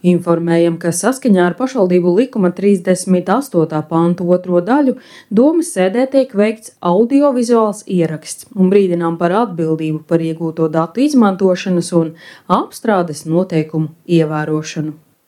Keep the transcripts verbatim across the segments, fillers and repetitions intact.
Informējam, ka saskaņā ar pašvaldību likuma trīsdesmit astotā pantu otro daļu domas sēdē tiek veikts audiovizuāls ieraksts un brīdinām par atbildību par iegūto datu izmantošanas un apstrādes noteikumu ievērošanu.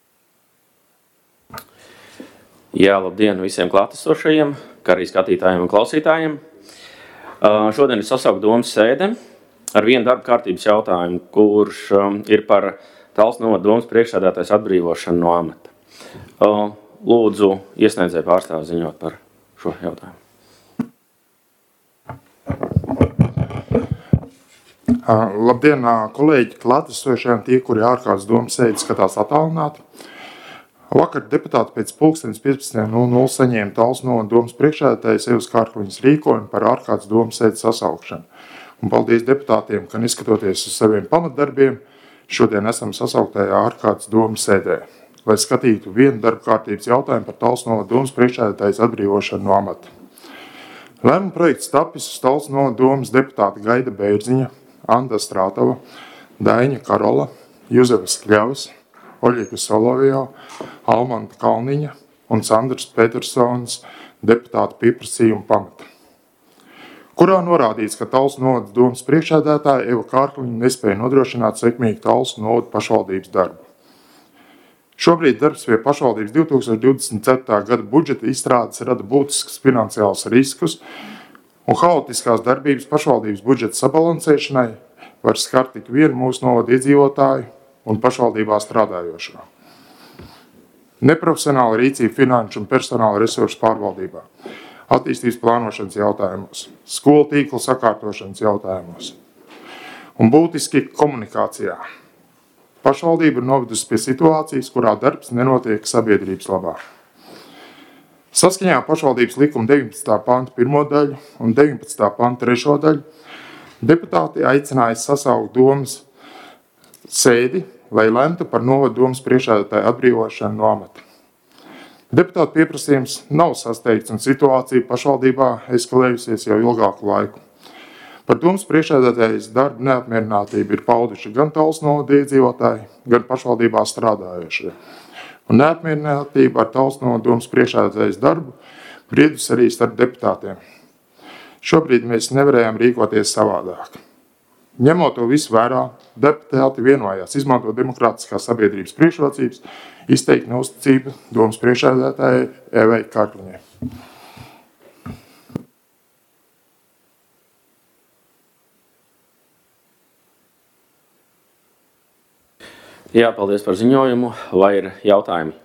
Jā, labdien visiem klātesošajiem, kā arī skatītājiem un klausītājiem. Šodien ir sasaukt domas sēde ar vienu darba kārtības jautājumu, kurš ir par Talsu novada domas priekšsēdētājas atbrīvošanu no amata. Lūdzu, iesniedzēju pārstāvi ziņot par šo jautājumu. Labdien, kolēģi, klātesošajiem, tie, kuri ārkārtas domas sēdi skatās attālināti. Vakar deputāti pēc pulkstenes piecpadsmit nulle nulle saņēma Talsu novada domas priekšsēdētājas Evas Kārkliņas rīkojumu par ārkārtas domas sēdi sasaukšanu. Un paldies deputātiem, ka neskatoties uz saviem pamatdarbiem, šodien esam sasauktajā ārkārtas domas sēdē, lai skatītu vienu darba kārtības jautājumu par Talsu novada domas priekšsēdētājas atbrīvošanu no amata. Lēmuma projekts tapis uz Talsu novada domas deputāti Gaida Bērziņa, Anda Strātova, Daiņa Karola, Juzefas Kļavas, Oļika Solovio, Almanta Kalniņa un Sandrs Petersons deputāti pieprasījumu pamata, kurā norādīts, ka Talsu novada domas priekšsēdētāja Eva Kārkliņa nespēja nodrošināt sekmīgu Talsu novada pašvaldības darbu. Šobrīd darbs pie pašvaldības divi tūkstoši divdesmit ceturtā gada budžeta izstrādes rada būtiskus finansiālus riskus, un haotiskās darbības pašvaldības budžeta sabalansēšanai var skart tik vienu mūsu novada iedzīvotāju un pašvaldībā strādājošo. Neprofesionāla rīcība finanšu un personāla resursu pārvaldībā, attīstības plānošanas jautājumos, skolu tīkla sakārtošanas jautājumos un būtiski komunikācijā. Pašvaldība ir novedusi pie situācijas, kurā darbs nenotiek sabiedrības labā. Saskaņā pašvaldības likuma deviņpadsmitā panta pirmo daļu un deviņpadsmitā panta trešo daļu deputāti aicināja sasaukt domas sēdi, lai lemtu par novada domas priekšsēdētāju atbrīvošanu no amata. Deputātu pieprasījums nav sasteigts un situācija pašvaldībā eskalējusies jau ilgāku laiku. Par domas priekšsēdētājas darbu neapmierinātību ir pauduši gan Talsu novada iedzīvotāji, gan pašvaldībā strādājošie. Un neapmierinātība ar Talsu novada domas priekšsēdētājas darbu briedus arī starp deputātiem. Šobrīd mēs nevarējām rīkoties savādāk. Ņemot to visu vērā, deputāti vienojās izmantot demokrātiskās sabiedrības priekšrocības, izteikt neusticību domas priekšsēdētājai Evai Kārkliņai. Jā, paldies par ziņojumu. Vai ir jautājumi?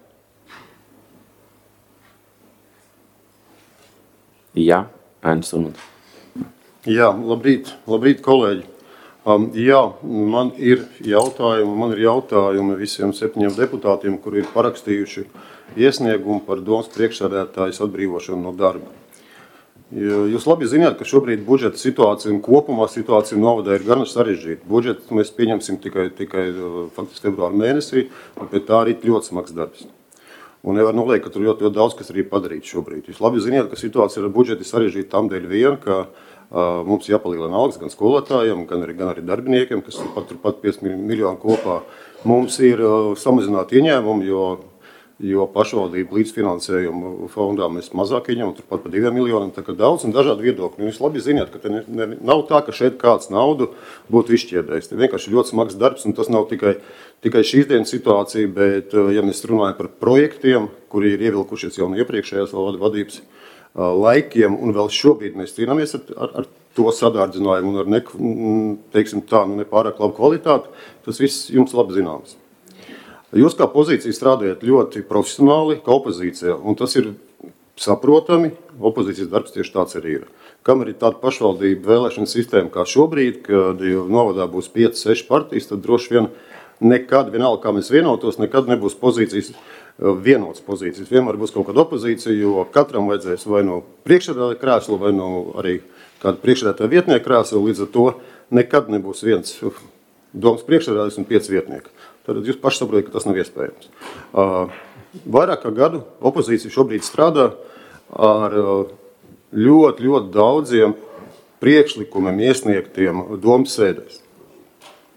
Jā, Ēnis Unut. Jā, labrīt, labrīt, kolēģi. Um, jā, man ir jautājumi, man ir jautājumi visiem septiņiem deputātiem, kuri ir parakstījuši iesniegumu par domas priekšsēdētājas atbrīvošanu no darba. Jūs labi zināt, ka šobrīd budžeta situācija un kopumā situācija novadā ir gan sarežģīta. Budžetu mēs pieņemsim tikai, tikai faktiski februāra mēnesī, un pie tā arī ļoti smags darbs. Un nevar noliekt, ka tur ļoti, ļoti daudz, kas arī padarīts šobrīd. Jūs labi zināt, ka situācija ar budžeti sarežģīta tam dēļ vien, ka Uh, mums jāpalielina algas gan skolotājiem, gan arī, gan arī darbiniekiem, kas ir pat, pat pieci miljoni kopā. Mums ir uh, samazināti ieņēmumi, jo, jo pašvaldību līdzfinansējumu fondā mēs mazāk ieņemam, turpat pa diviem miljoniem, tā kā daudz un dažādi viedokļi. Jūs labi zināt, ka te ne, ne, nav tā, ka šeit kāds naudu būtu izšķiedējis. Te vienkārši ļoti smags darbs, un tas nav tikai, tikai šīs dienas situācija, bet, uh, ja mēs runājam par projektiem, kuri ir ievilkušies jau no iepriekšējās vadības laikiem, un vēl šobrīd mēs cīnāmies ar, ar, ar to sadārdzinājumu un ar ne, teiksim tā, nu, nepārāk labu kvalitāti, tas viss jums labi zināms. Jūs kā pozīcija strādājat ļoti profesionāli, kā opozīcija, un tas ir saprotami, opozīcijas darbs tieši tāds arī ir. Kam ir tāda pašvaldība vēlēšana sistēma kā šobrīd, kad novadā būs pieci seši partijas, tad droši vien nekad, vienalga kā mēs vienotos, nekad nebūs pozīcijas, vienotas pozīcijas. Vienmēr būs kaut kāda opozīcija, jo katram vajadzēs vai no priekšsēdētāja krēsla, vai no arī kāda priekšsēdētāja vietnieka krēsla, līdz ar to nekad nebūs viens domas priekšsēdētājs un pieci vietnieki. Tad jūs paši saprotat, ka tas nav iespējams. Vairāk kā gadu opozīcija šobrīd strādā ar ļoti, ļoti daudziem priekšlikumiem iesniegtiem domas sēdēs.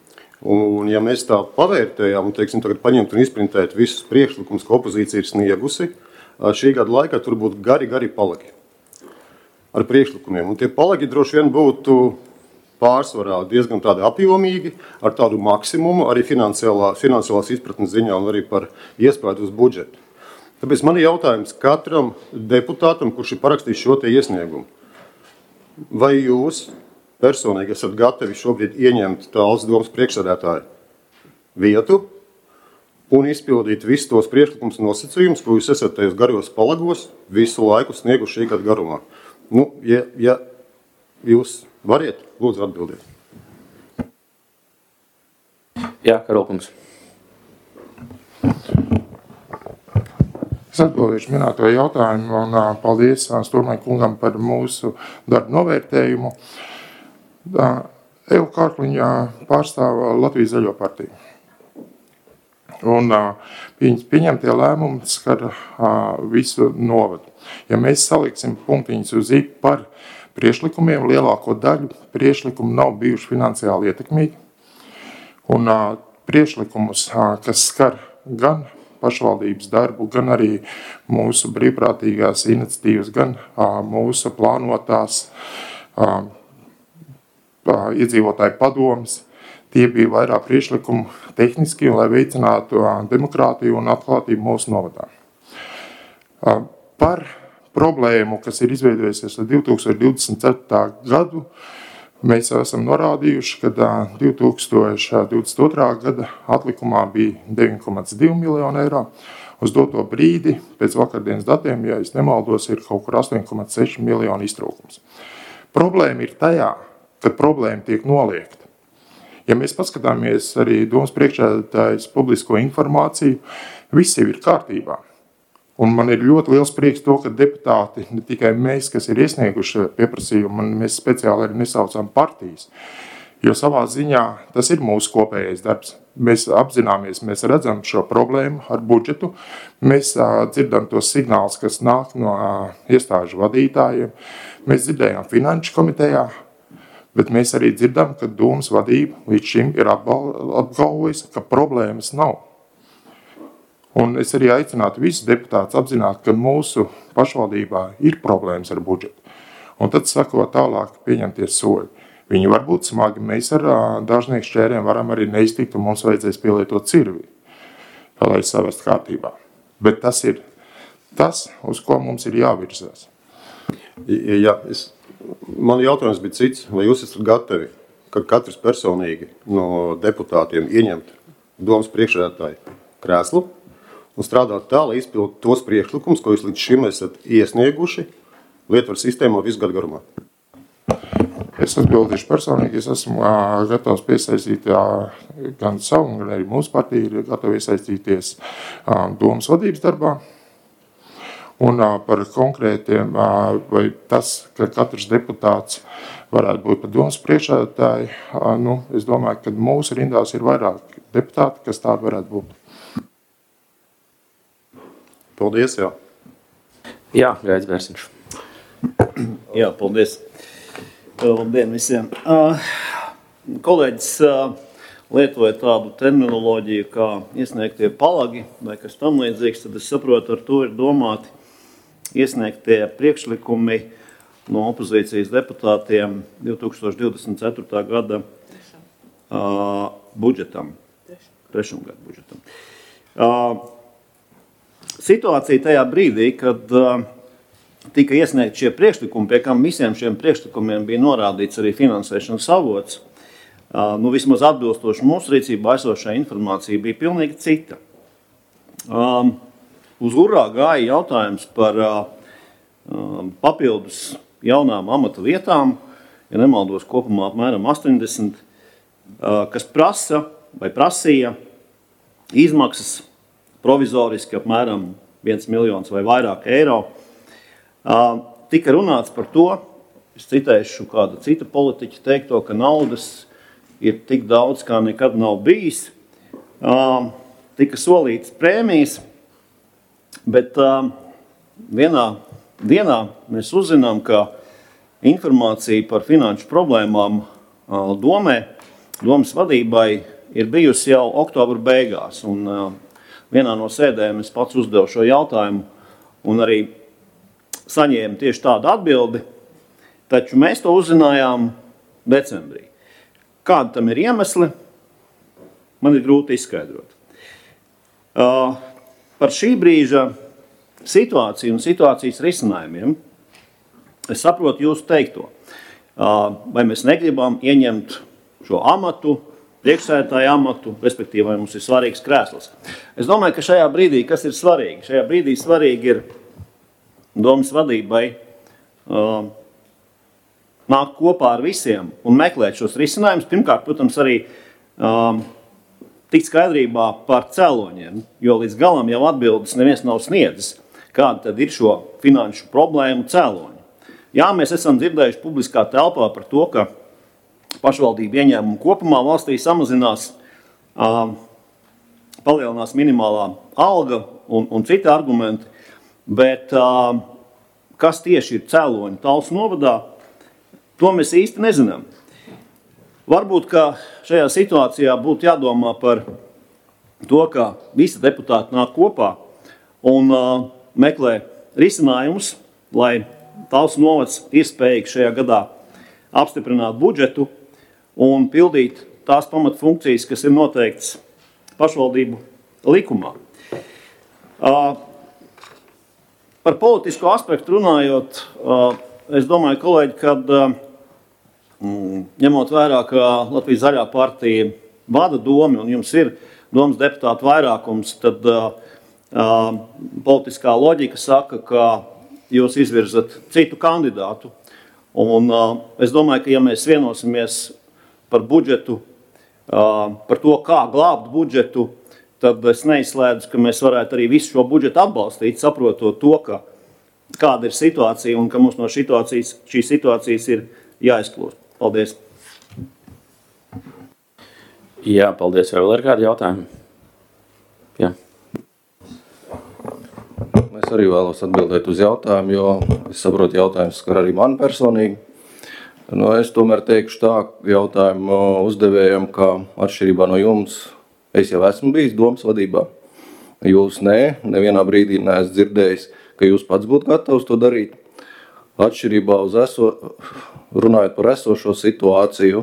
Un, ja mēs tā pavērtējām un, teiksim, tagad paņemt un izprintēt visus priekšlikumus, ko opozīcija ir sniegusi, šī gada laikā tur būtu gari, gari palagi ar priekšlikumiem. Un tie palagi droši vien būtu pārsvarā diezgan tādi apjomīgi, ar tādu maksimumu, arī finansiālā, finansiālās izpratnes ziņā un arī par iespēju uz budžetu. Tāpēc man ir jautājums katram deputātam, kurš ir parakstījis šo te iesniegumu. Vai jūs personīgi esat gatavi šobrīd ieņemt Tallas domas priekšsēdētāju vietu un izpildīt visus tos priekšlikumus un nosacījumus, ko jūs esat tajos garos palagos visu laiku snieguši šī gada garumā? Nu, ja, ja jūs variet, lūdzu atbildiet. Jā, Karolkungs. Es atbildīšu minēto jautājumu un paldies Stormai kungam par mūsu darbu novērtējumu. Eva Kārkliņa pārstāv Latvijas Zaļo partiju. Un viņas pieņemtie lēmumi skar visu novadu. Ja mēs saliksim punktiņus uz i par priekšlikumiem, lielāko daļu priekšlikumu nav bijuši finansiāli ietekmīgi. Un priekšlikumus, kas skar gan pašvaldības darbu, gan arī mūsu brīvprātīgās iniciatīvas, gan mūsu plānotās iedzīvotāju padomas, tie bija vairāk priekšlikumu tehniski, lai veicinātu demokrātiju un atklātību mūsu novadā. Par problēmu, kas ir izveidojusies ar divi tūkstoši divdesmit ceturto gadu, mēs esam norādījuši, ka divi tūkstoši divdesmit otrā gada atlikumā bija deviņi komats divi miljoni eiro. Uz doto brīdi, pēc vakardienas datiem, ja es nemaldos, ir kaut kur astoņi komats seši miljoni iztrūkums. Problēma ir tajā, ka problēma tiek noliegta. Ja mēs paskatāmies arī domas priekšsēdētājas publisko informāciju, viss jau ir kārtībā. Un man ir ļoti liels prieks to, ka deputāti, ne tikai mēs, kas ir iesnieguši pieprasījumu, mēs speciāli arī nesaucām partijas, jo savā ziņā tas ir mūsu kopējais darbs. Mēs apzināmies, mēs redzam šo problēmu ar budžetu, mēs uh, dzirdam tos signālus, kas nāk no uh, iestāžu vadītājiem, mēs dzirdējām finanšu komitejā, bet mēs arī dzirdam, ka domas vadība līdz šim ir apgalvojusi, ka problēmas nav. Un es arī aicinātu visus deputātus apzināt, ka mūsu pašvaldībā ir problēmas ar budžetu. Un tad sako tālāk pieņemties soļi. Viņi var būt smagi, mēs ar dažnieku šķēriem varam arī neiztikt, un mums vajadzēs pielietot cirvi, lai savest kārtībā. Bet tas ir tas, uz ko mums ir jāvirzās. Jā, es, man jautājums bija cits, vai jūs esat gatavi, ka katrs personīgi no deputātiem ieņemt domas priekšsēdētāju krēslu un strādāt tā, lai izpildītu tos priekšlikumus, ko jūs līdz šim esat iesnieguši Lietuvas sistēmā visu gadu garumā? Es atbildīšu personīgi, es esmu uh, gatavs piesaistīt uh, gan savu, gan arī mūsu partija ir gatava iesaistīties uh, domas vadības darbā. Un uh, par konkrētiem, uh, vai tas, ka katrs deputāts varētu būt par domas priekšsēdētāju, uh, nu, es domāju, ka mūsu rindās ir vairāk deputāti, kas tādi varētu būt. Paldies, jā. Jā, Gaidis Bērziņš. Jā, paldies. Labdien visiem. Uh, kolēģis uh, lietoja tādu terminoloģiju kā iesniegtie palagi vai kas tam līdzīgs, tad es saprotu, ar to ir domāti iesniegtie priekšlikumi no opozīcijas deputātiem divi tūkstoši divdesmit ceturtā gada uh, budžetam, trešam gadu budžetam. Uh, situācija tajā brīdī, kad uh, tika iesniegt šie priekšlikumi, pie kam visiem šiem priekšlikumiem bija norādīts arī finansēšanas avots, uh, nu vismaz atbilstoši mūsu rīcībā esošā informācija bija pilnīgi cita. Um, uz urā gāja jautājums par uh, um, papildus jaunām amata vietām, ja nemaldos kopumā apmēram astoņdesmit, uh, kas prasa vai prasīja izmaksas provizoriski apmēram viens miljons vai vairāk eiro. Uh, tika runāts par to, es citēšu kādu citu politiķu teikto, ka naudas ir tik daudz, kā nekad nav bijis. Uh, tika solītas prēmijas, bet uh, vienā dienā mēs uzzinām, ka informācija par finanšu problēmām uh, domē, domas vadībai ir bijusi jau oktobra beigās. Un, vienā no sēdēm es pats uzdevu šo jautājumu un arī saņēmu tieši tādu atbildi, taču mēs to uzzinājām decembrī. Kādi tam ir iemesli, man ir grūti izskaidrot. Uh, par šī brīža situāciju un situācijas risinājumiem es saprotu jūsu teikto. Uh, vai mēs negribam ieņemt šo amatu, priekšsēdētāju amatu, respektīvi, vai mums ir svarīgs krēsls. Es domāju, ka šajā brīdī, kas ir svarīgi? Šajā brīdī svarīgi ir domas vadībai uh, nākt kopā ar visiem un meklēt šos risinājumus. Pirmkārt, protams, arī uh, tikt skaidrībā par cēloņiem, jo līdz galam jau atbildes neviens nav sniedzis, kāda tad ir šo finanšu problēmu cēloņi. Jā, mēs esam dzirdējuši publiskā telpā par to, ka pašvaldību ieņēmumu kopumā valstī samazinās, uh, palielinās minimālā alga un, un citi argumenti, bet uh, kas tieši ir cēloņi Talsu novadā, to mēs īsti nezinām. Varbūt, ka šajā situācijā būtu jādomā par to, ka visi deputāti nāk kopā un uh, meklē risinājumus, lai Talsu novads ir spējīgs šajā gadā apstiprināt budžetu un pildīt tās pamatfunkcijas, kas ir noteikts pašvaldību likumā. Uh, par politisko aspektu runājot, uh, es domāju, kolēģi, kad uh, ņemot vērā, ka Latvijas zaļā partija vada domu un jums ir domas deputātu vairākums, tad uh, uh, politiskā loģika saka, ka jūs izvirzat citu kandidātu. Un uh, es domāju, ka ja mēs vienosimies par budžetu, uh, par to, kā glābt budžetu, tad es neizslēdzu, ka mēs varētu arī visu šo budžetu atbalstīt, saprotot to, ka kāda ir situācija un ka mums no situācijas, šīs situācijas ir jāizkļūst. Paldies! Jā, paldies. Vai vēl ir kādi jautājumi? Jā. Es arī vēlos atbildēt uz jautājumu, jo es saprotu, jautājums skar arī mani personīgi. Nu, es tomēr teikšu tā jautājumu uzdevējam, ka atšķirībā no jums es jau esmu bijis domas vadībā. Jūs nē, nevienā brīdī neesmu dzirdējis, ka jūs pats būtu gatavs to darīt. Atšķirībā uz eso, runājot par esošo situāciju,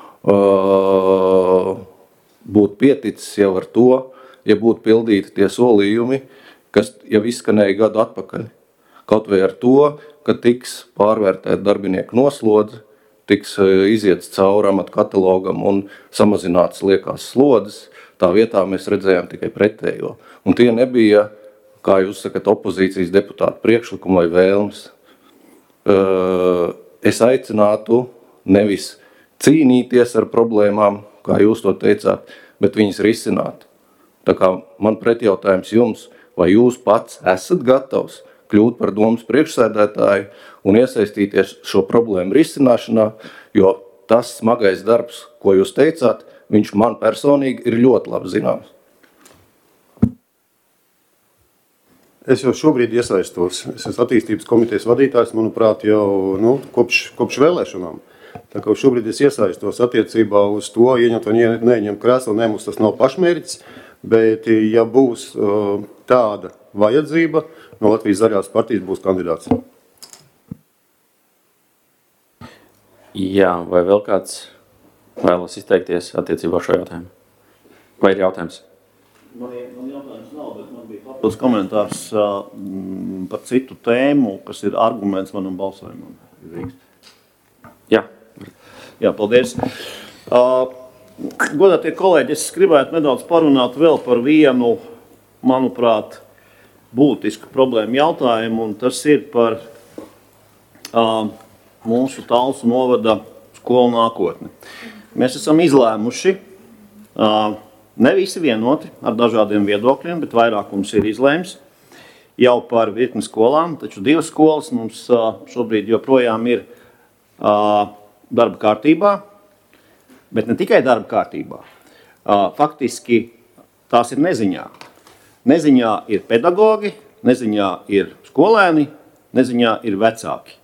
būtu pieticis jau ar to, ja būtu pildīti tie solījumi, kas jau izskanēja gadu atpakaļ. Kaut vai ar to, ka tiks pārvērtēt darbinieku noslodzi, tiks iziets cauri amatu katalogam un samazināts liekās slodzes, tā vietā mēs redzējām tikai pretējo. Un tie nebija, kā jūs sakat, opozīcijas deputātu priekšlikumi vai vēlmes. Es aicinātu nevis cīnīties ar problēmām, kā jūs to teicāt, bet viņas risināt. Tā kā man pretjautājums jums, vai jūs pats esat gatavs kļūt par domas priekšsēdētāju un iesaistīties šo problēmu risināšanā, jo tas smagais darbs, ko jūs teicāt, viņš man personīgi ir ļoti labi zināms. Es jau šobrīd iesaistos. Es esmu attīstības komitejas vadītājs, manuprāt, jau nu, kopš, kopš vēlēšanām. Tā kā šobrīd es iesaistos attiecībā uz to, ieņemt vai neieņemt krēslu, ne, mums tas nav pašmērķis, bet ja būs uh, tāda vajadzība, no Latvijas zaļās partijas būs kandidāts. Jā, vai vēl kāds vēlas izteikties attiecībā šo jautājumu? Vai ir jautājums? Man, man jautājums nav, bet man bija papildus komentārs uh, par citu tēmu, kas ir arguments manam balsojumam. Jā. Jā, paldies. Uh, godātie kolēģi, es gribētu nedaudz parunāt vēl par vienu, manuprāt, būtisku problēmu jautājumu, un tas ir par uh, mūsu Talsu novada skolu nākotni. Mēs esam izlēmuši, uh, ne visi vienoti ar dažādiem viedokļiem, bet vairākums ir izlēms jau par virkni skolām, taču divas skolas mums uh, šobrīd joprojām ir uh, darba kārtībā, bet ne tikai darba kārtībā. Uh, faktiski tās ir neziņā. Neziņā ir pedagogi, neziņā ir skolēni, neziņā ir vecāki.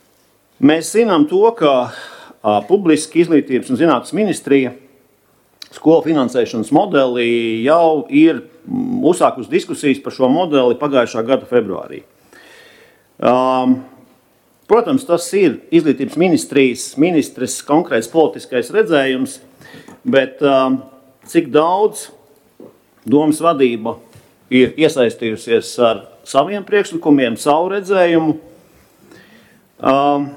Mēs zinām to, ka a, publiski izglītības un zinātnes ministrija skolu finansēšanas modeli jau ir uzsākus diskusijas par šo modeli pagājušā gada februārī. Um, protams, tas ir izglītības ministrijas ministres konkrēts politiskais redzējums, bet um, cik daudz domas vadība ir iesaistījusies ar saviem priekšlikumiem, savu redzējumu, um,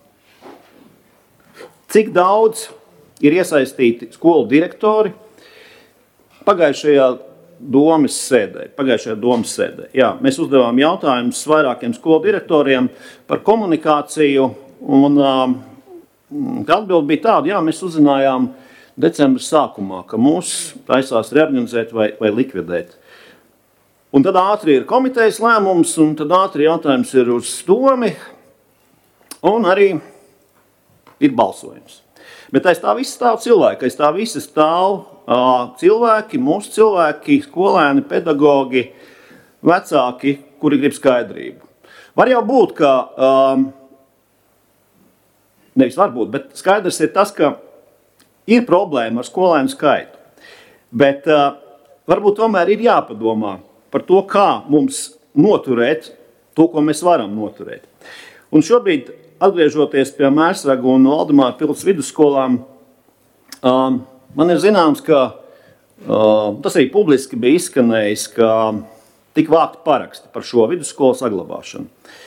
cik daudz ir iesaistīti skolu direktori pagājušajā domas sēdē. Pagājušajā domas sēdē. Jā, mēs uzdevām jautājumus vairākiem skolu direktoriem par komunikāciju, un um, atbilde bija tāda, jā, mēs uzzinājām decembra sākumā, ka mūs taisās reorganizēt vai, vai likvidēt. Un tad ātri ir komitejas lēmums, un tad ātri jautājums ir uz domi, un arī ir balsojums. Bet aiz tā visa stāv cilvēki, aiz tā visa stāv uh, cilvēki, mūsu cilvēki, skolēni, pedagogi, vecāki, kuri grib skaidrību. Var jau būt, ka, um, nevis varbūt, bet skaidrs ir tas, ka ir problēma ar skolēnu skaitu. Bet uh, varbūt tomēr ir jāpadomā par to, kā mums noturēt to, ko mēs varam noturēt. Un šobrīd, atgriežoties pie Mērsragu un Valdemāra pils vidusskolām, um, man ir zināms, ka uh, tas arī publiski bija izskanējis, ka tik vākti paraksti par šo vidusskolu saglabāšanu.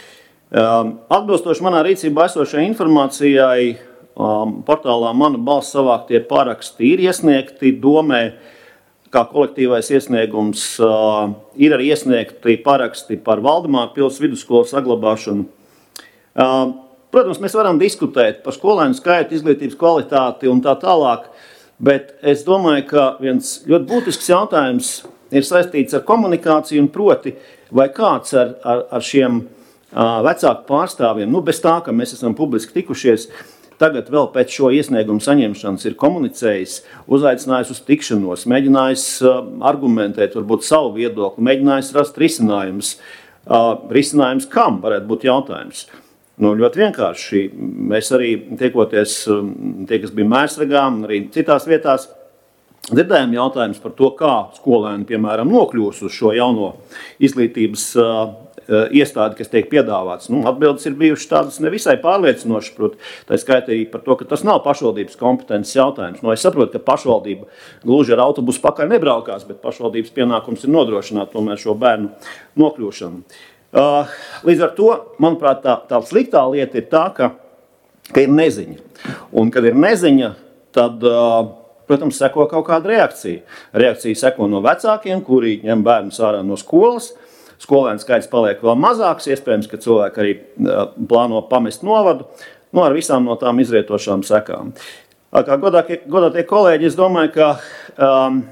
Um, atbilstoši manā rīcībā esošajai informācijai, um, portālā Mana balss savāktie paraksti ir iesniegti domē, kā kolektīvais iesniegums, uh, ir arī iesniegti paraksti par Valdemāra pils vidusskolu saglabāšanu. Uh, protams, mēs varam diskutēt par skolēnu skaitu, izglītības kvalitāti un tā tālāk, bet es domāju, ka viens ļoti būtisks jautājums ir saistīts ar komunikāciju un proti, vai kāds ar, ar, ar šiem uh, vecāku pārstāvjiem, nu bez tā, ka mēs esam publiski tikušies, tagad vēl pēc šo iesniegumu saņemšanas ir komunicējis, uzaicinājis uz tikšanos, mēģinājis uh, argumentēt, varbūt savu viedokli, mēģinājis rast risinājumus. Uh, risinājums kam varētu būt jautājums? Nu, ļoti vienkārši. Mēs arī tiekoties, tie, kas bija Mērsragā un arī citās vietās, dzirdējām jautājumus par to, kā skolēni, piemēram, nokļūs uz šo jauno izglītības uh, iestādi, kas tiek piedāvāts. Nu, atbildes ir bijušas tādas nevisai pārliecinošas, proti, tā skaitā arī par to, ka tas nav pašvaldības kompetences jautājums. Nu, es saprotu, ka pašvaldība gluži ar autobusu pakaļ nebraukās, bet pašvaldības pienākums ir nodrošināt tomēr šo bērnu nokļūšanu. Uh, līdz ar to, manuprāt, tā, tā sliktā lieta ir tā, ka, ka ir neziņa. Un, kad ir neziņa, tad, uh, protams, seko kaut kāda reakcija. Reakcija seko no vecākiem, kuri ņem bērnus ārā no skolas. Skolēnu skaits paliek vēl mazāks, iespējams, ka cilvēki arī uh, plāno pamest novadu, nu, ar visām no tām izrietošām sekām. Uh, kā godātie, godātie kolēģi, es domāju, ka um,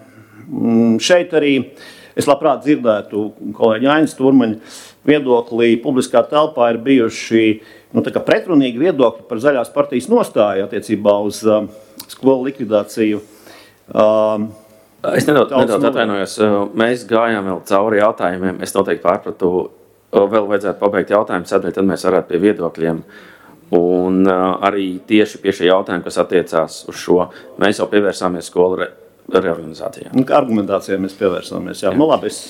šeit arī es labprāt dzirdētu kolēģi Ainas Turmaņa viedoklī. Publiskā telpā ir bijuši nu, tā kā pretrunīgi viedokļi par Zaļās partijas nostāju attiecībā uz uh, skolu likvidāciju. Uh, es nedaudz, nedaudz atvainojos. Mēs gājām vēl cauri jautājumiem. Es noteikti pārpratu, vēl vajadzētu pabeigt jautājumu sadali, tad mēs varētu pie viedokļiem. Un uh, arī tieši pie šī jautājuma, kas attiecās uz šo, mēs jau pievērsāmies skolu re reorganizācijā. Argumentācijā mēs pievērsāmies. Jā, jā. Nu labi, es...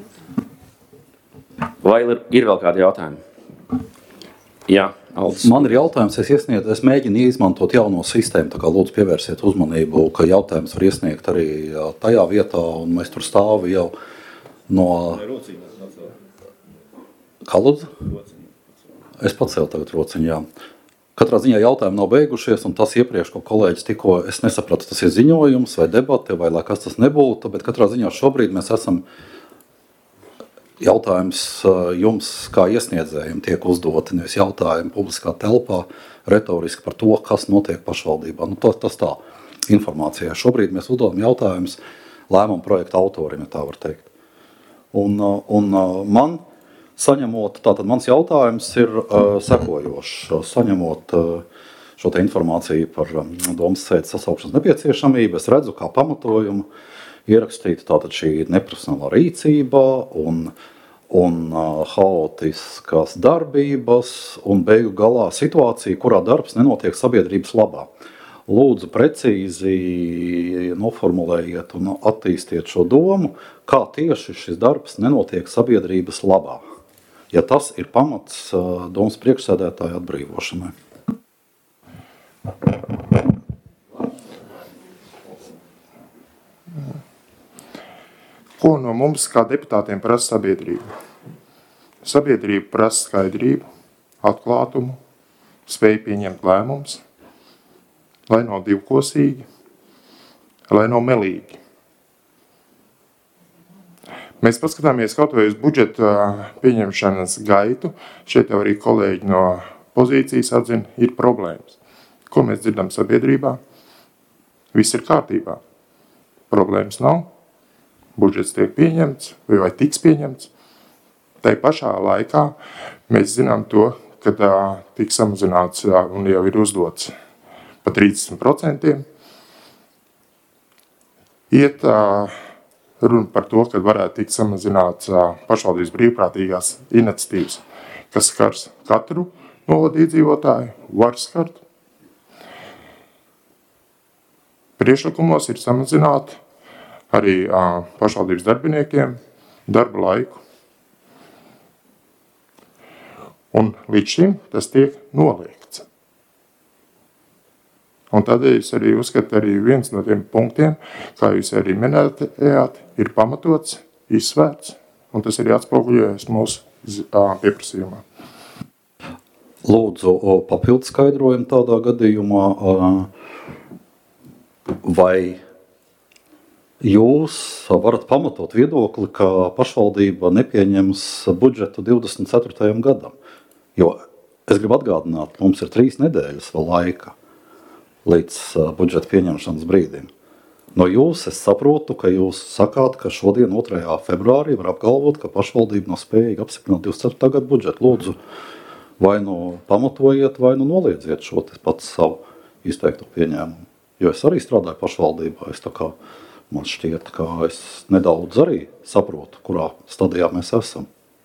Vai ir, ir vēl kādi jautājumi? Jā, Aldis. Man ir jautājums, es iesniedzu, es mēģinu izmantot jauno sistēmu, tā kā lūdzu pievērsiet uzmanību, ka jautājums var iesniegt arī tajā vietā, un mēs tur stāvi jau no... Kā lūdzu? Es pacēlu tagad rociņu, jā. Katrā ziņā jautājumi nav beigušies, un tas iepriekš, ko kolēģis tikko, es nesapratu, tas ir ziņojums vai debate, vai lai kas tas nebūtu, bet katrā ziņā šobrīd mēs esam... Jautājums jums, kā iesniedzējiem, tiek uzdoti, nevis jautājumi publiskā telpā, retoriski par to, kas notiek pašvaldībā. Nu, tas, tas tā informācijā. Šobrīd mēs uzdodam jautājumus lēmumu projekta autoriem, ja tā var teikt. Un, un man saņemot, tātad mans jautājums ir uh, sekojošs. Saņemot uh, šo te informāciju par um, domas sēdes sasaukšanas nepieciešamību, es redzu kā pamatojumu ierakstīta tātad šī neprofesionālā rīcība un, un uh, haotiskas darbības un beigu galā situācija, kurā darbs nenotiek sabiedrības labā. lūdzu precīzi noformulējiet un attīstiet šo domu, kā tieši šis darbs nenotiek sabiedrības labā, ja tas ir pamats domas priekšsēdētāja atbrīvošanai. Ko no mums kā deputātiem prasa sabiedrība? Sabiedrība prasa skaidrību, atklātumu, spēju pieņemt lēmumus, lai nav divkosīgi, lai nav melīgi. Mēs paskatāmies kaut vai uz budžeta pieņemšanas gaitu. Šeit jau arī kolēģi no pozīcijas atzina, ir problēmas. Ko mēs dzirdam sabiedrībā? Viss ir kārtībā. Problēmas nav. Budžets tiek pieņemts vai, vai tiks pieņemts. Tai pašā laikā mēs zinām to, ka tā tiks samazināts un jau ir uzdots pa trīsdesmit procentiem. Iet runa par to, ka varētu tikt samazināts pašvaldības brīvprātīgās iniciatīvas, kas skars katru novada iedzīvotāju, var skart. Priekšlikumos ir samazināt arī pašvaldības darbiniekiem darba laiku. Un līdz šim tas tiek noliegts. Un tādēļ es arī uzskatu, arī viens no tiem punktiem, kā jūs arī minējāt, ir pamatots, izsvērts, un tas arī atspoguļojas mūsu pieprasījumā. Lūdzu, papildu skaidrojumu tādā gadījumā, vai jūs varat pamatot viedokli, ka pašvaldība nepieņems budžetu divdesmit ceturtajam gadam? Jo es gribu atgādināt, mums ir trīs nedēļas vēl laika līdz budžeta pieņemšanas brīdim. No jūs es saprotu, ka jūs sakāt, ka šodien otrajā februārī var apgalvot, ka pašvaldība nav spējīga apstiprināt divdesmit ceturtā gada budžetu. Lūdzu, vai nu pamatojiet, vai nu noliedziet šo pats savu izteikto pieņēmumu. Jo es arī strādāju pašvaldībā, es tā kā man šķiet, ka es nedaudz arī saprotu, kurā stadijā mēs esam.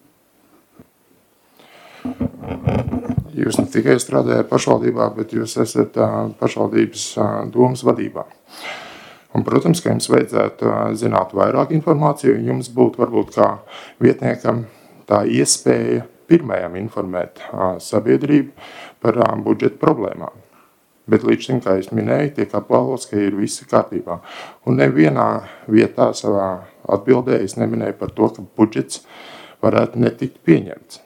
Jūs ne tikai strādājat pašvaldībā, bet jūs esat pašvaldības domas vadībā. Un, protams, ka jums vajadzētu zināt vairāk informāciju, jums būtu varbūt kā vietniekam tā iespēja pirmajam informēt sabiedrību par budžeta problēmām. Bet līdz šim, kā es minēju, tiek apgalvots, ka ir visi kārtībā. Un nevienā vietā savā atbildē es neminēju par to, ka budžets varētu netikt pieņemts.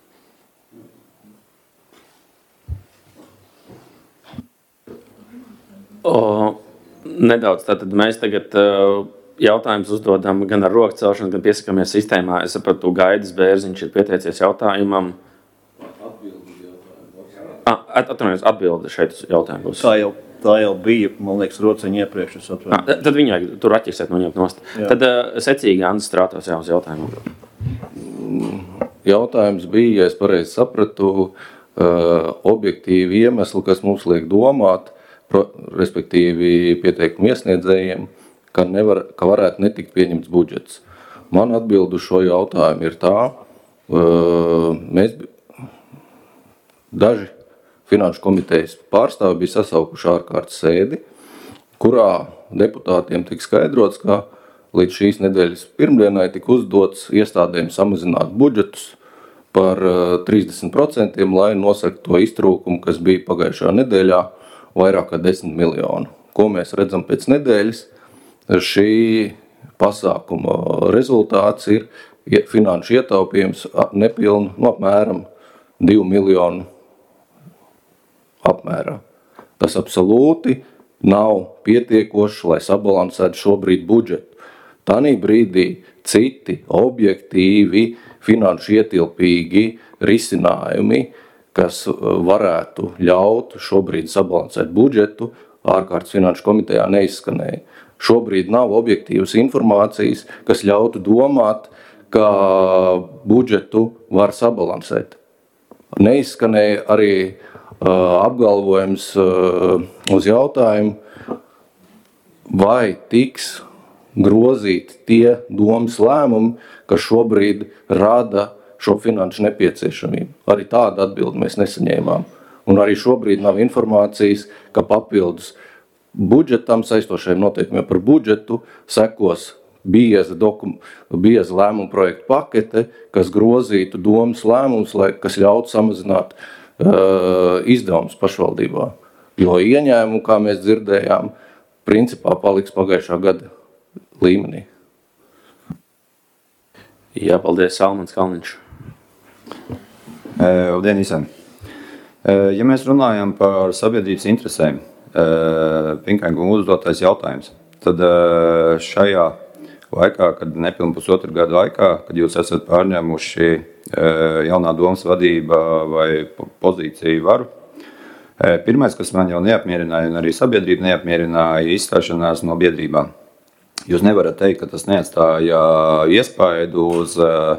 O, nedaudz, tātad mēs tagad uh, jautājumus uzdodam gan ar roku celšanu, gan piesakamies sistēmā. Es sapratu, Gaidis Bērziņš ir pieteicies jautājumam. Ah, atvainojos, atbilde šeit uz jautājumu būs. Tā jau, tā jau bija, man liekas, rociņa iepriekš. Es ah, tad viņai tur atķirsēt no ņemt nost. Jā. Tad uh, secīgi Andis Strātos jau uz jautājumu. Jautājums bija, ja es pareizi sapratu, uh, objektīvi iemesli, kas mums liek domāt, pro, respektīvi pieteikumu iesniedzējiem, ka, nevar, ka varētu netikt pieņemts budžets. Man atbildu šo jautājumu ir tā, uh, mēs daži Finanšu komitejas pārstāvi bija sasaukuši ārkārtas sēdi, kurā deputātiem tika skaidrots, ka līdz šīs nedēļas pirmdienai tika uzdots iestādēm samazināt budžetus par trīsdesmit procentiem, lai nosaka to iztrūkumu, kas bija pagājušā nedēļā, vairāk kā desmit miljonu. Ko mēs redzam pēc nedēļas? Šī pasākuma rezultāts ir finanšu ietaupījums nepilnu, no apmēram divu miljonu apmērā. Tas absolūti nav pietiekoši, lai sabalansētu šobrīd budžetu. Tanī brīdī citi objektīvi, finanšu ietilpīgi risinājumi, kas varētu ļaut šobrīd sabalansēt budžetu, ārkārtas finanšu komitejā neizskanēja. Šobrīd nav objektīvas informācijas, kas ļautu domāt, ka budžetu var sabalansēt. Neizskanēja arī apgalvojums uz jautājumu, vai tiks grozīt tie domas lēmumi, kas šobrīd rada šo finanšu nepieciešamību. Arī tādu atbildi mēs nesaņēmām. Un arī šobrīd nav informācijas, ka papildus budžetam, saistošiem noteikumiem par budžetu, sekos bieza, dokum, bieza lēmumu projektu pakete, kas grozītu domas lēmumus, lai, kas ļautu samazināt uh, izdevumus pašvaldībā. Jo ieņēmumu, kā mēs dzirdējām, principā paliks pagājušā gada līmenī. Jā, paldies, Salmans Kalniņš. Labdien visiem. Ja mēs runājam par sabiedrības interesēm, Pinkaiņa uzdotais jautājums, tad šajā laikā, kad nepilnu pusotru gadu laikā, kad jūs esat pārņēmuši jaunā domas vadība vai pozīciju varu, pirmais, kas man jau neapmierināja, un arī sabiedrība neapmierināja, izstāšanās no biedrībām. Jūs nevarat teikt, ka tas neatstāja iespaidu uz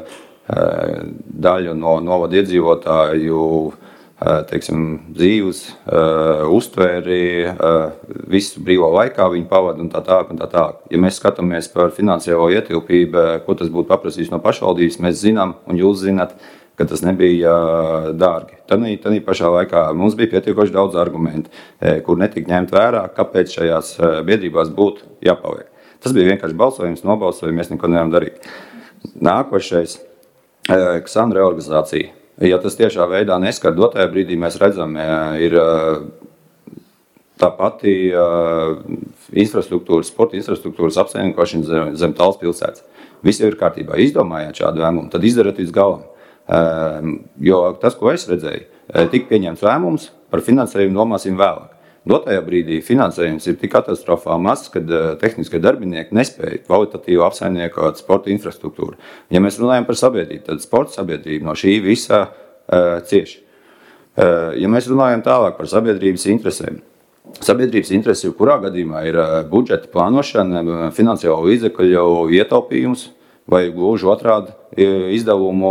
daļu no novada iedzīvotāju, teiksim, dzīves, uztvēri, visu brīvo laikā viņi pavada un tā tālāk un tā tālāk. Ja mēs skatāmies par finansiālo ietilpību, ko tas būtu paprasījis no pašvaldības, mēs zinām un jūs zināt, ka tas nebija dārgi. Tanī, tanī pašā laikā mums bija pietiekoši daudz argumentu, kur netika ņemt vērā, kāpēc šajās biedrībās būtu jāpaliek. Tas bija vienkārši balsojums, nobalsojums, mēs neko nevaram darīt. Nākošais, Ksana reorganizācija. Ja tas tiešā veidā neskar, dotajā brīdī mēs redzam, ir tā pati infrastruktūras, sporta infrastruktūras apsaimniekošana zem, zem Tallas pilsētas. Visi jau ir kārtībā. Izdomājāt šādu lēmumu, tad izdarat līdz galam. Jo tas, ko es redzēju, tika pieņemts lēmums, par finansējumu domāsim vēlāk. Dotajā brīdī finansējums ir tik katastrofāli mazs, kad tehniskie darbinieki nespēja kvalitatīvi apsaimniekot sporta infrastruktūru. Ja mēs runājam par sabiedrību, tad sporta sabiedrība no šī visa uh, cieši. Uh, ja mēs runājam tālāk par sabiedrības interesēm, sabiedrības interesi, kurā gadījumā ir uh, budžeta plānošana, finansiālo līdzekļu ietaupījums vai gluži otrādi izdevumu,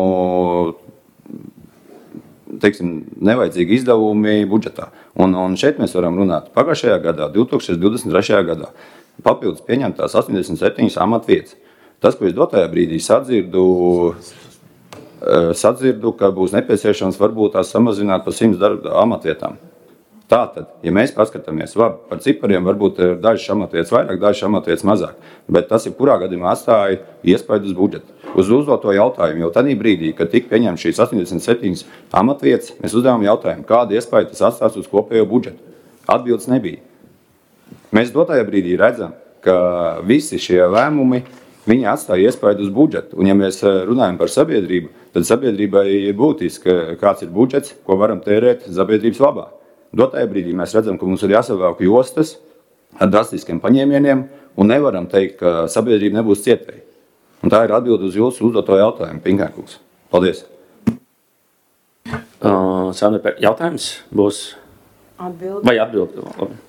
teiksim, nevajadzīgi izdevumi budžetā. Un, un šeit mēs varam runāt pagājušajā gadā, divi tūkstoši divdesmit trešajā gadā, papildus pieņemtās astoņdesmit septiņas amatvietas. Tas, ko es dotajā brīdī sadzirdu, sadzirdu, ka būs nepieciešams varbūt tās samazināt par simts amatvietām. Tātad, ja mēs paskatāmies, labi, par cipariem varbūt ir dažas amatvietas vairāk, dažas amatvietas mazāk, bet tas ir kurā gadījumā atstāja iespaidu uz budžetu. Uz uzdoto jautājumu, jau tādā brīdī, kad tika pieņemts šīs astoņdesmit septiņas amatvietas, mēs uzdevām jautājumu, kāda iespēja tas atstās uz kopējo budžetu. Atbildes nebija. Mēs dotajā brīdī redzam, ka visi šie lēmumi, viņi atstāja iespēju uz budžetu. Un ja mēs runājam par sabiedrību, tad sabiedrībai ir būtiski, kāds ir budžets, ko varam tērēt sabiedrības labā. Dotajā brīdī mēs redzam, ka mums ir jāsavelk jostas ar drastiskiem paņēmieniem un nevaram teikt, ka sabiedrība nebūs cietēji. Un tā ir atbilde uz jūsu uzdoto jautājumu, Pinkaiņkungs. Paldies. Uh, Sandra, jautājums būs? Atbilde. Vai atbilde?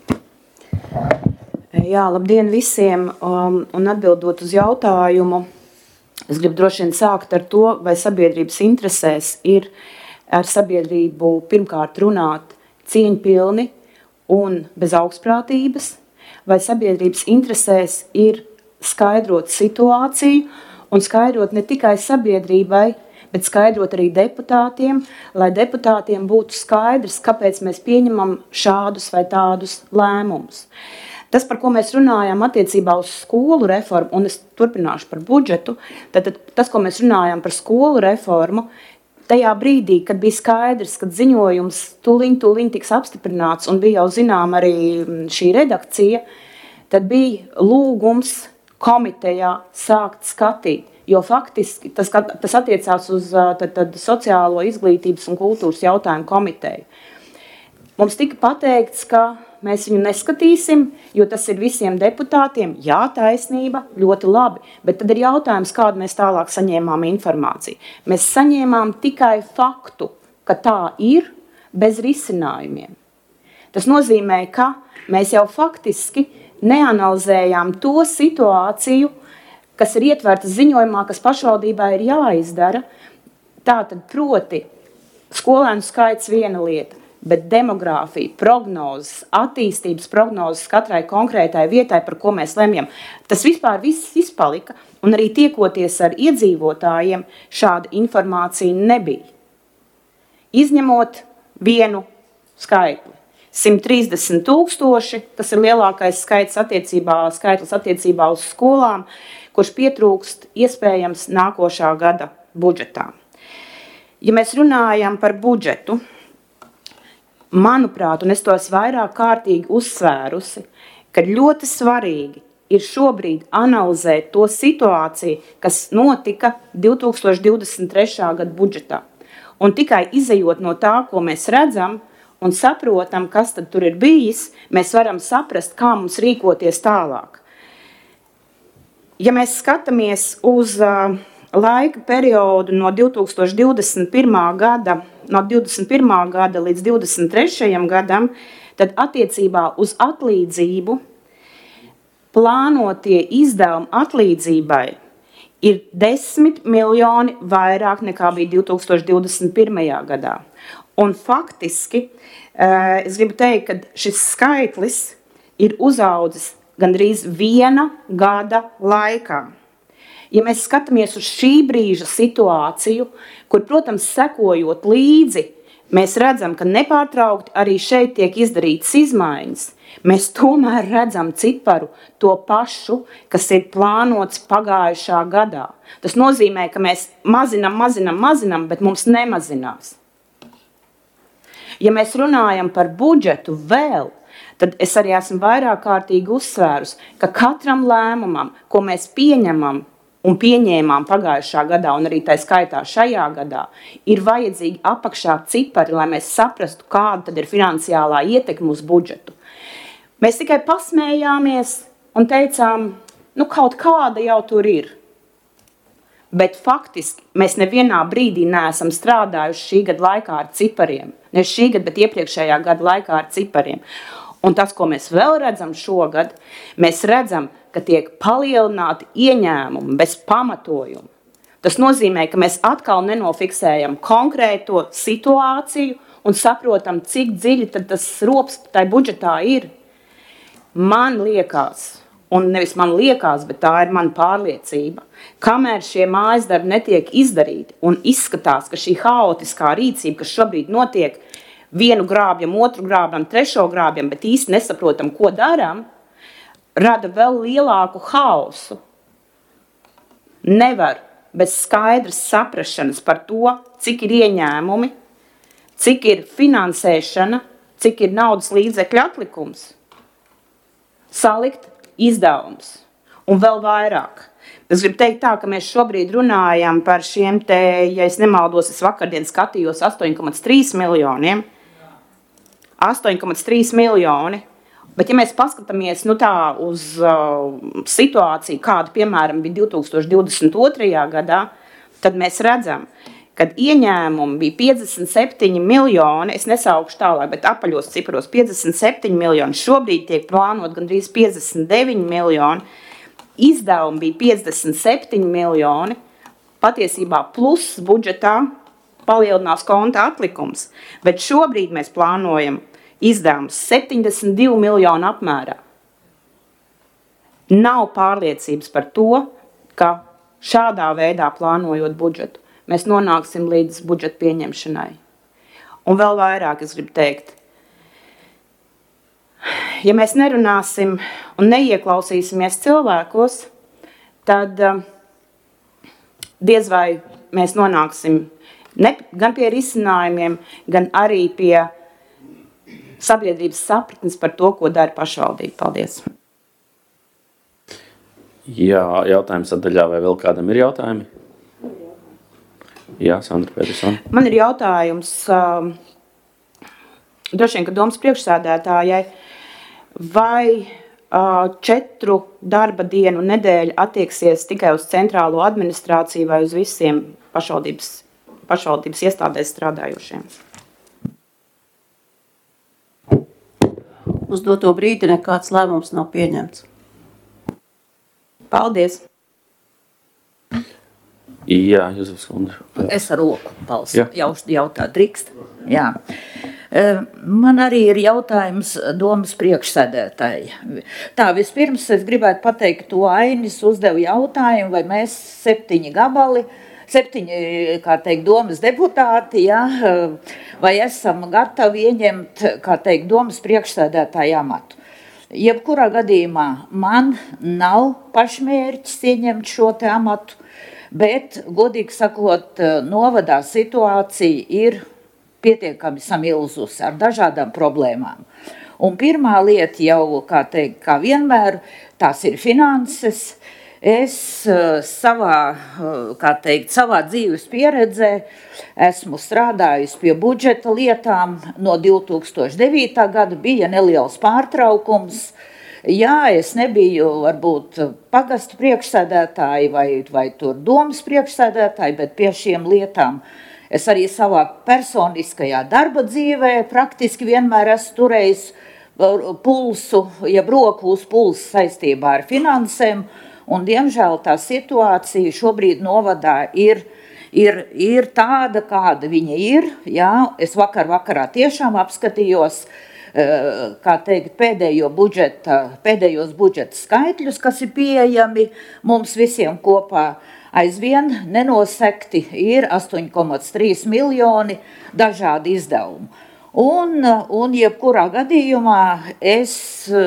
Jā, labdien visiem. Um, un atbildot uz jautājumu, es gribu droši vien sākt ar to, vai sabiedrības interesēs ir ar sabiedrību pirmkārt runāt cieņpilni un bez augstprātības, vai sabiedrības interesēs ir skaidrot situāciju un skaidrot ne tikai sabiedrībai, bet skaidrot arī deputātiem, lai deputātiem būtu skaidrs, kāpēc mēs pieņemam šādus vai tādus lēmumus. Tas, par ko mēs runājam attiecībā uz skolu reformu, un es turpināšu par budžetu, tad tas, ko mēs runājam par skolu reformu, tajā brīdī, kad bija skaidrs, kad ziņojums tūliņ, tūliņ tiks apstiprināts un bija jau zinām arī šī redakcija, tad bija lūgums komitejā sākt skatīt, jo faktiski tas, tas attiecās uz tad, tad, sociālo izglītības un kultūras jautājumu komiteju. Mums tika pateikts, ka mēs viņu neskatīsim, jo tas ir visiem deputātiem, jā, taisnība, ļoti labi, bet tad ir jautājums, kādu mēs tālāk saņēmām informāciju. Mēs saņēmām tikai faktu, ka tā ir, bez risinājumiem. Tas nozīmē, ka mēs jau faktiski neanalizējām to situāciju, kas ir ietverta ziņojumā, kas pašvaldībā ir jāizdara. Tātad proti skolēnu skaits viena lieta, bet demogrāfija, prognozes, attīstības prognozes katrai konkrētai vietai, par ko mēs lemjam, tas vispār viss izpalika, un arī tiekoties ar iedzīvotājiem, šāda informācija nebija. Izņemot vienu skaitli. simt trīsdesmit tūkstoši, tas ir lielākais skaits attiecībā, skaitlis attiecībā uz skolām, kurš pietrūkst iespējams nākošā gada budžetā. Ja mēs runājam par budžetu, manuprāt, un es to esmu vairāk kārtīgi uzsvērusi, ka ļoti svarīgi ir šobrīd analizēt to situāciju, kas notika divi tūkstoši divdesmit trešā gada budžetā. Un tikai izejot no tā, ko mēs redzam un saprotam, kas tad tur ir bijis, mēs varam saprast, kā mums rīkoties tālāk. Ja mēs skatāmies uz uh, laika periodu no divi tūkstoši divdesmit pirmā gada, no divdesmit pirmā gada līdz divdesmit trešajam gadam, tad attiecībā uz atlīdzību plānotie izdevumi atlīdzībai ir desmit miljoni vairāk nekā bija divi tūkstoši divdesmit pirmajā gadā. Un faktiski, es gribu teikt, ka šis skaitlis ir uzaudzis gandrīz viena gada laikā. Ja mēs skatāmies uz šī brīža situāciju, kur, protams, sekojot līdzi, mēs redzam, ka nepārtraukti arī šeit tiek izdarītas izmaiņas. Mēs tomēr redzam ciparu to pašu, kas ir plānots pagājušā gadā. Tas nozīmē, ka mēs mazinam, mazinam, mazinam, bet mums nemazinās. Ja mēs runājam par budžetu vēl, tad es arī esmu vairāk kārtīgi uzsvērus, ka katram lēmumam, ko mēs pieņemam un pieņēmām pagājušā gadā un arī tā skaitā šajā gadā, ir vajadzīgi apakšā cipari, lai mēs saprastu, kāda tad ir finansiālā ietekme uz budžetu. Mēs tikai pasmējāmies un teicām, nu kaut kāda jau tur ir. Bet faktiski mēs nevienā brīdī neesam strādājuši šī gada laikā ar cipariem. Ne šī gada, bet iepriekšējā gada laikā ar cipariem. Un tas, ko mēs vēl redzam šogad, mēs redzam, ka tiek palielināti ieņēmumi bez pamatojuma. Tas nozīmē, ka mēs atkal nenofiksējam konkrēto situāciju un saprotam, cik dziļi tad tas rops tai budžetā ir. Man liekas, un nevis man liekas, bet tā ir mana pārliecība, kamēr šie mājas darbi netiek izdarīti un izskatās, ka šī haotiskā rīcība, kas šobrīd notiek, vienu grābjam, otru grābjam, trešo grābjam, bet īsti nesaprotam, ko daram, rada vēl lielāku haosu. Nevar bez skaidras saprašanas par to, cik ir ieņēmumi, cik ir finansēšana, cik ir naudas līdzekļu atlikums, salikt izdevums un vēl vairāk. Es gribu teikt tā, ka mēs šobrīd runājam par šiem te, ja es nemaldos, es vakardien skatījos astoņi komats trīs miljoniem. astoņi komats trīs miljoni. Bet ja mēs paskatāmies nu tā uz uh, situāciju, kāda, piemēram, bija divi tūkstoši divdesmit otrajā gadā, tad mēs redzam, kad ieņēmumi bija piecdesmit septiņi miljoni, es nesaukšu tālāk, bet apaļos ciparos piecdesmit septiņi miljoni, šobrīd tiek plānot gandrīz piecdesmit deviņi miljoni, izdevumi bija piecdesmit septiņi miljoni, patiesībā plus budžetā palielinās konta atlikums, bet šobrīd mēs plānojam izdevums septiņdesmit divi miljoni apmērā. Nav pārliecības par to, ka šādā veidā plānojot budžetu, mēs nonāksim līdz budžeta pieņemšanai. Un vēl vairāk es gribu teikt, ja mēs nerunāsim un neieklausīsimies cilvēkos, tad uh, diez vai mēs nonāksim ne, gan pie risinājumiem, gan arī pie sabiedrības sapratnes par to, ko dara pašvaldība. Paldies! Jā, jautājums atdaļā, vai vēl kādam ir jautājumi? Jā, Sandra Pētersona. Man ir jautājums, uh, droši vien, ka domas priekšsēdētājai, vai uh, četru darba dienu nedēļa attieksies tikai uz centrālo administrāciju vai uz visiem pašvaldības, pašvaldības iestādēs strādājošiem? Uz doto brīdi nekāds lēmums nav pieņemts. Paldies! Jā, Jozefs kundze. Es ar roku balsu jautāt drīkst. Jā. Man arī ir jautājums domas priekšsēdētāji. Tā, vispirms es gribētu pateikt, to Ainis uzdeva jautājumu, vai mēs septiņi gabali septiņi, kā teikt, domas deputāti, ja, vai esam gatavi ieņemt, kā teikt, domas priekšsēdētāju amatu. Jebkurā gadījumā man nav pašmērķis ieņemt šo te amatu, bet, godīgi sakot, novadā situācija ir pietiekami samilzusi ar dažādām problēmām. Un pirmā lieta jau, kā teikt, kā vienmēr, tās ir finanses. Es savā, kā teikt, savā dzīves pieredzē esmu strādājusi pie budžeta lietām no divi tūkstoši devītā gada, bija neliels pārtraukums. Jā, es nebiju varbūt pagastu priekšsēdētāji vai, vai tur domas priekšsēdētāji, bet pie šiem lietām es arī savā personiskajā darba dzīvē praktiski vienmēr esmu turējis pulsu, jeb roku uz pulsu saistībā ar finansēm, un diemžēl tā situācija šobrīd novadā ir, ir, ir tāda, kāda viņa ir. Jā, es vakar vakarā tiešām apskatījos, kā teikt, pēdējo budžeta, pēdējos budžeta skaitļus, kas ir pieejami mums visiem kopā. Aizvien nenosekti ir astoņi komats trīs miljoni dažādi izdevumi. Un, un jebkurā gadījumā es,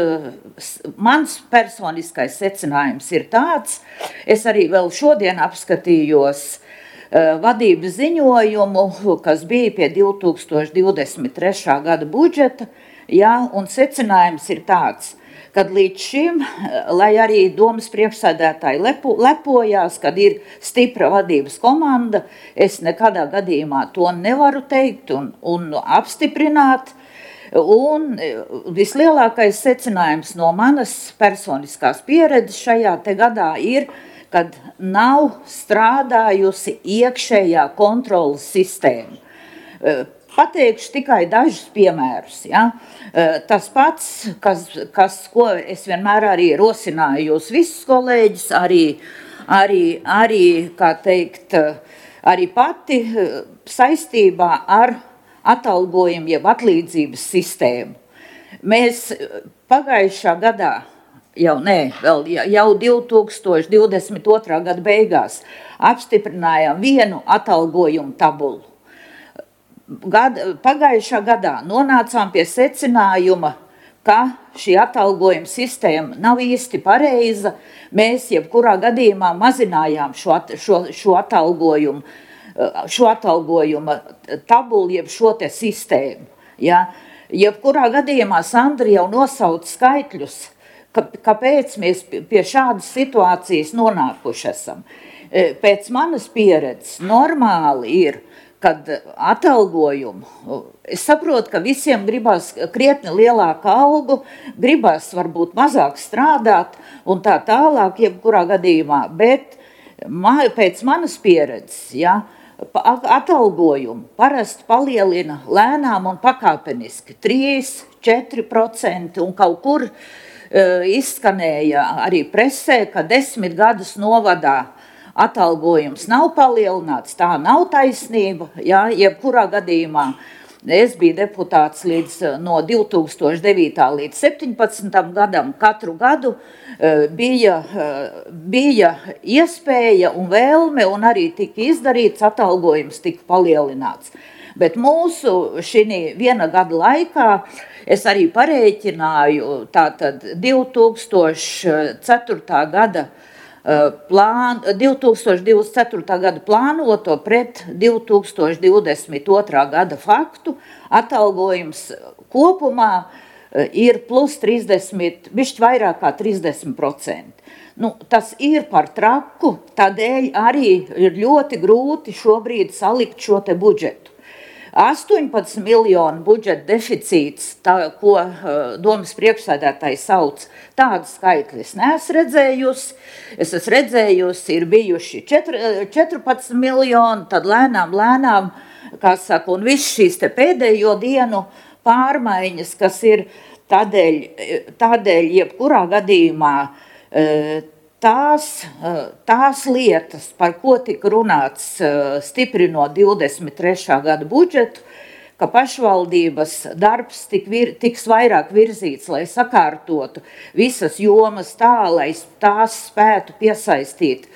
mans personiskais secinājums ir tāds, es arī vēl šodien apskatījos vadības ziņojumu, kas bija pie divi tūkstoši divdesmit trešā gada budžeta, jā, un secinājums ir tāds, kad līdz šim, lai arī domas priekšsēdētāji lepo, lepojās, kad ir stipra vadības komanda, es nekadā gadījumā to nevaru teikt un, un apstiprināt. Un vislielākais secinājums no manas personiskās pieredzes šajā te gadā ir, kad nav strādājusi iekšējā kontrolas sistēma. Pateikšu tikai dažus piemērus. Ja? Tas pats, kas, kas, ko es vienmēr arī rosināju jūs visus kolēģis, arī, arī, arī, kā teikt, arī pati saistībā ar atalgojumu jeb atlīdzības sistēmu. Mēs pagājušā gadā, jau nē, vēl jau divi tūkstoši divdesmit otrā gada beigās apstiprinājām vienu atalgojumu tabulu. Gada, pagājušā gadā nonācām pie secinājuma, ka šī atalgojuma sistēma nav īsti pareiza. Mēs jebkurā gadījumā mazinājām šo, šo, šo atalgojumu, šo atalgojuma tabulu, jeb šo te sistēmu. Ja? Jebkurā gadījumā Sandra jau nosauca skaitļus, ka, kāpēc mēs pie šādas situācijas nonākuši esam. Pēc manas pieredzes normāli ir, kad atalgojumu, es saprotu, ka visiem gribas krietni lielāku algu, gribas varbūt mazāk strādāt un tā tālāk, jebkurā gadījumā, bet ma, pēc manas pieredzes, ja, atalgojumu parasti palielina lēnām un pakāpeniski trīs, četri procenti un kaut kur uh, izskanēja arī presē, ka desmit gadus novadā atalgojums nav palielināts, tā nav taisnība, jā, jebkurā gadījumā. Es biju deputāts līdz, no divi tūkstoši devītā līdz septiņpadsmitam gadam, katru gadu bija, bija iespēja un vēlme, un arī tika izdarīts, atalgojums tika palielināts. Bet mūsu šī viena gada laikā es arī parēķināju tātad divi tūkstoši ceturtā gada Plān, divi tūkstoši divdesmit ceturtā gada plānoto pret divi tūkstoši divdesmit otrā gada faktu, atalgojums kopumā ir plus trīsdesmit, bišķi vairāk kā trīsdesmit procenti. Nu, tas ir par traku, tādēļ arī ir ļoti grūti šobrīd salikt šo te budžetu. astoņpadsmit miljonu budžeta deficīts, tā, ko uh, domas priekšsēdētājs sauc, tādu skaitli es neesmu redzējusi. Es esmu redzējusi, ir bijuši četrpadsmit miljoni, tad lēnām, lēnām, kā saka, un viss šīs te pēdējo dienu pārmaiņas, kas ir tādēļ, tādēļ jebkurā gadījumā uh, Tās, tās lietas, par ko tika runāts stiprinot divdesmit trešā gada budžetu, ka pašvaldības darbs tik vir, tiks vairāk virzīts, lai sakārtotu visas jomas tā, lai tās spētu piesaistīt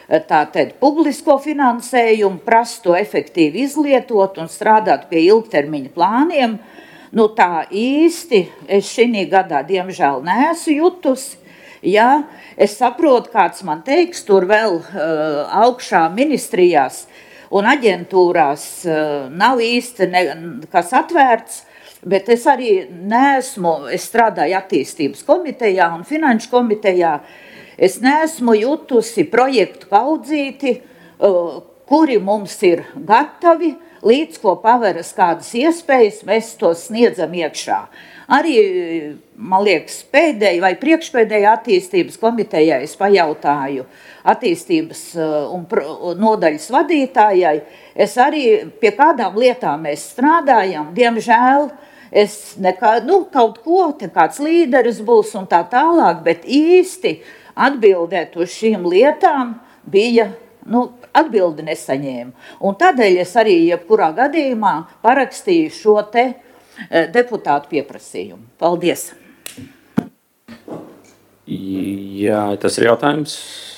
tātad publisko finansējumu, prastu efektīvi izlietot un strādāt pie ilgtermiņa plāniem. Nu, tā īsti es šī gadā, diemžēl, neesmu jutusi. Ja, es saprotu, kāds man teiks, tur vēl uh, augšā ministrijās un aģentūrās uh, nav īsti nekas atvērts, bet es arī neesmu, es strādāju attīstības komitejā un finanšu komitejā, es neesmu jutusi projektu kaudzīti, kuri mums ir gatavi, līdz ko paveras kādas iespējas, mēs tos sniedzam iekšā. Arī, man liekas, pēdēji vai priekšpēdēji attīstības komitejai es pajautāju attīstības un nodaļas vadītājai, es arī pie kādām lietām mēs strādājam, diemžēl, es nekā, nu, kaut ko, te kāds līderis būs un tā tālāk, bet īsti atbildēt uz šīm lietām bija, nu, atbildi nesaņēma. Un tādēļ es arī jebkurā gadījumā parakstīju šo te deputātu pieprasījumu. Paldies! Jā, tas ir jautājums.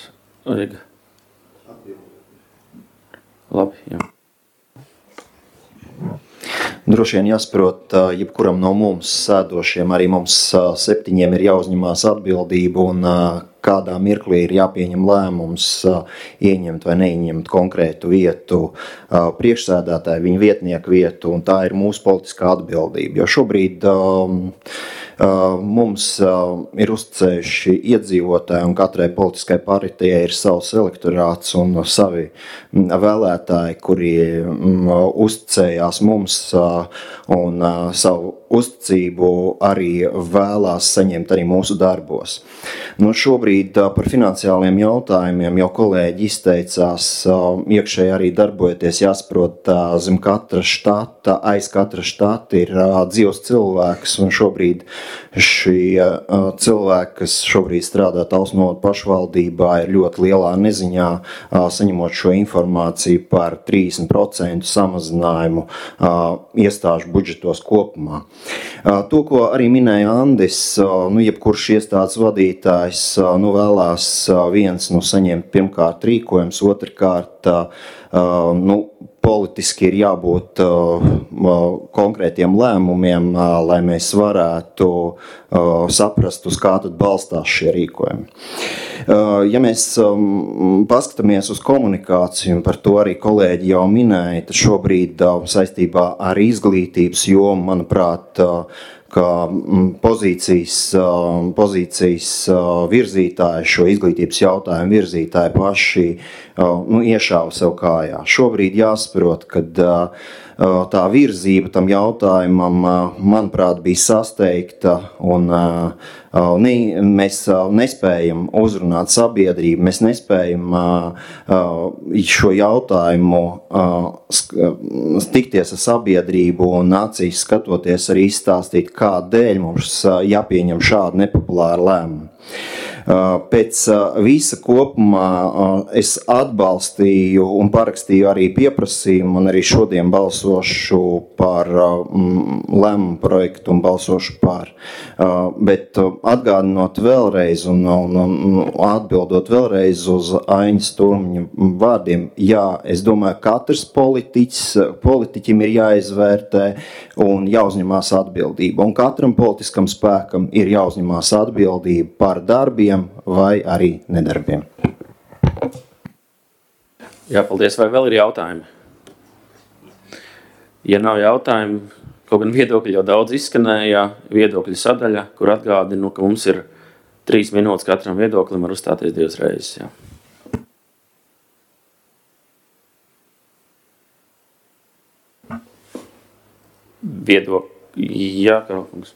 Labi, jā. Droši vien jāsaprot, jebkuram no mums sēdošiem, arī mums septiņiem ir jāuzņemās atbildība un kādā mirklī ir jāpieņem lēmums ieņemt vai neieņemt konkrētu vietu priekšsēdētāju, viņa vietnieku vietu, un tā ir mūsu politiskā atbildība. Jo šobrīd um, mums ir uzticējuši iedzīvotāji, un katrai politiskai partijai ir savs elektorāts un savi vēlētāji, kuri uzticējās mums un savu uzticību arī vēlās saņemt arī mūsu darbos. Nu, šobrīd par finansiāliem jautājumiem jau kolēģi izteicās, iekšēji arī darbojoties, jāsaprot, zem katra štata, aiz katra štata ir dzīvs cilvēks, un šobrīd šie cilvēki, kas šobrīd strādā Talsu novada pašvaldībā, ir ļoti lielā neziņā, saņemot šo informāciju par trīsdesmit procentu samazinājumu iestāžu budžetos kopumā. To, ko arī minēja Andis, nu, jebkurš iestādes vadītājs nu, vēlās viens nu, saņemt pirmkārt rīkojums, otrkārt nu, politiski ir jābūt konkrētiem lēmumiem, lai mēs varētu saprast, uz kā tad balstās šie rīkojumi. Ja mēs paskatāmies uz komunikāciju, un par to arī kolēģi jau minēja, tad šobrīd saistībā ar izglītības jomu, manuprāt, ka pozīcijas, pozīcijas virzītāji, šo izglītības jautājumu virzītāji paši nu, iešāva sev kājā. Šobrīd jāsaprot, kad tā virzība tam jautājumam, manuprāt, bija sasteigta, un ne, mēs nespējam uzrunāt sabiedrību, mēs nespējam šo jautājumu tikties ar sabiedrību un acīs skatoties arī izstāstīt, kādēļ mums jāpieņem šādu nepopulāru lēmumu. Pēc visa kopumā es atbalstīju un parakstīju arī pieprasījumu, un arī šodien balsošu par lēmumu projektu un balsošu par. Bet atgādinot vēlreiz un, un, un atbildot vēlreiz uz Aiņas Turmiņa vārdiem, jā, es domāju, katrs politiķis, politiķim ir jāizvērtē un jāuzņemās atbildība. Un katram politiskam spēkam ir jāuzņemās atbildība par darbiem vai arī nedarbiem. Jā, paldies. Vai vēl ir jautājumi? Ja nav jautājumi, kaut gan viedokļi jau daudz izskanēja, viedokļu sadaļa, kur atgādinu, ka mums ir trīs minūtes katram viedoklim, var uzstāties divas reizes. Jā. Viedokļi. Jā, Karolkungs.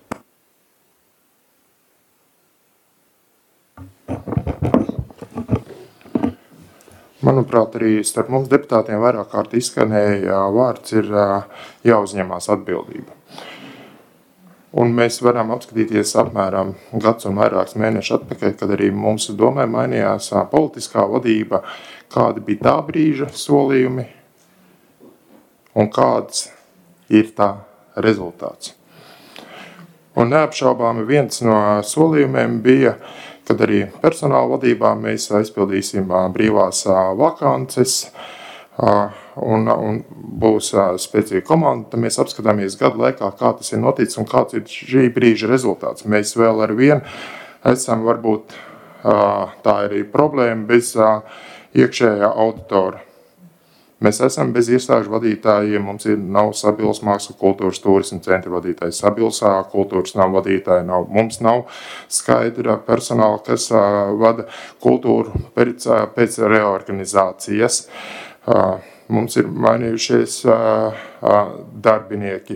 Manuprāt, arī starp mums deputātiem vairāk kārt izskanēja vārds ir jāuzņemās atbildība. Un mēs varam apskatīties apmēram gads un vairāks mēneši atpakaļ, kad arī mums domē mainījās politiskā vadība, kādi bija tā brīža solījumi un kāds ir tā rezultāts. Un neapšaubāmi viens no solījumiem bija, kad arī personāla vadībā mēs aizpildīsim brīvās vakances un, un būs spēcīga komanda. Tad mēs apskatāmies gadu laikā, kā tas ir noticis un kāds ir šī brīža rezultāts. Mēs vēl ar vienu esam varbūt tā arī problēma bez iekšējā auditora. Mēs esam bez iestāžu vadītājiem, mums ir nav Sabils mākslas kultūras turisma centra vadītājs, Sabils kultūras nav vadītāji, nav. Mums nav skaidra personāla, kas vada kultūru pēc, pēc reorganizācijas. Mums ir mainījušies darbinieki.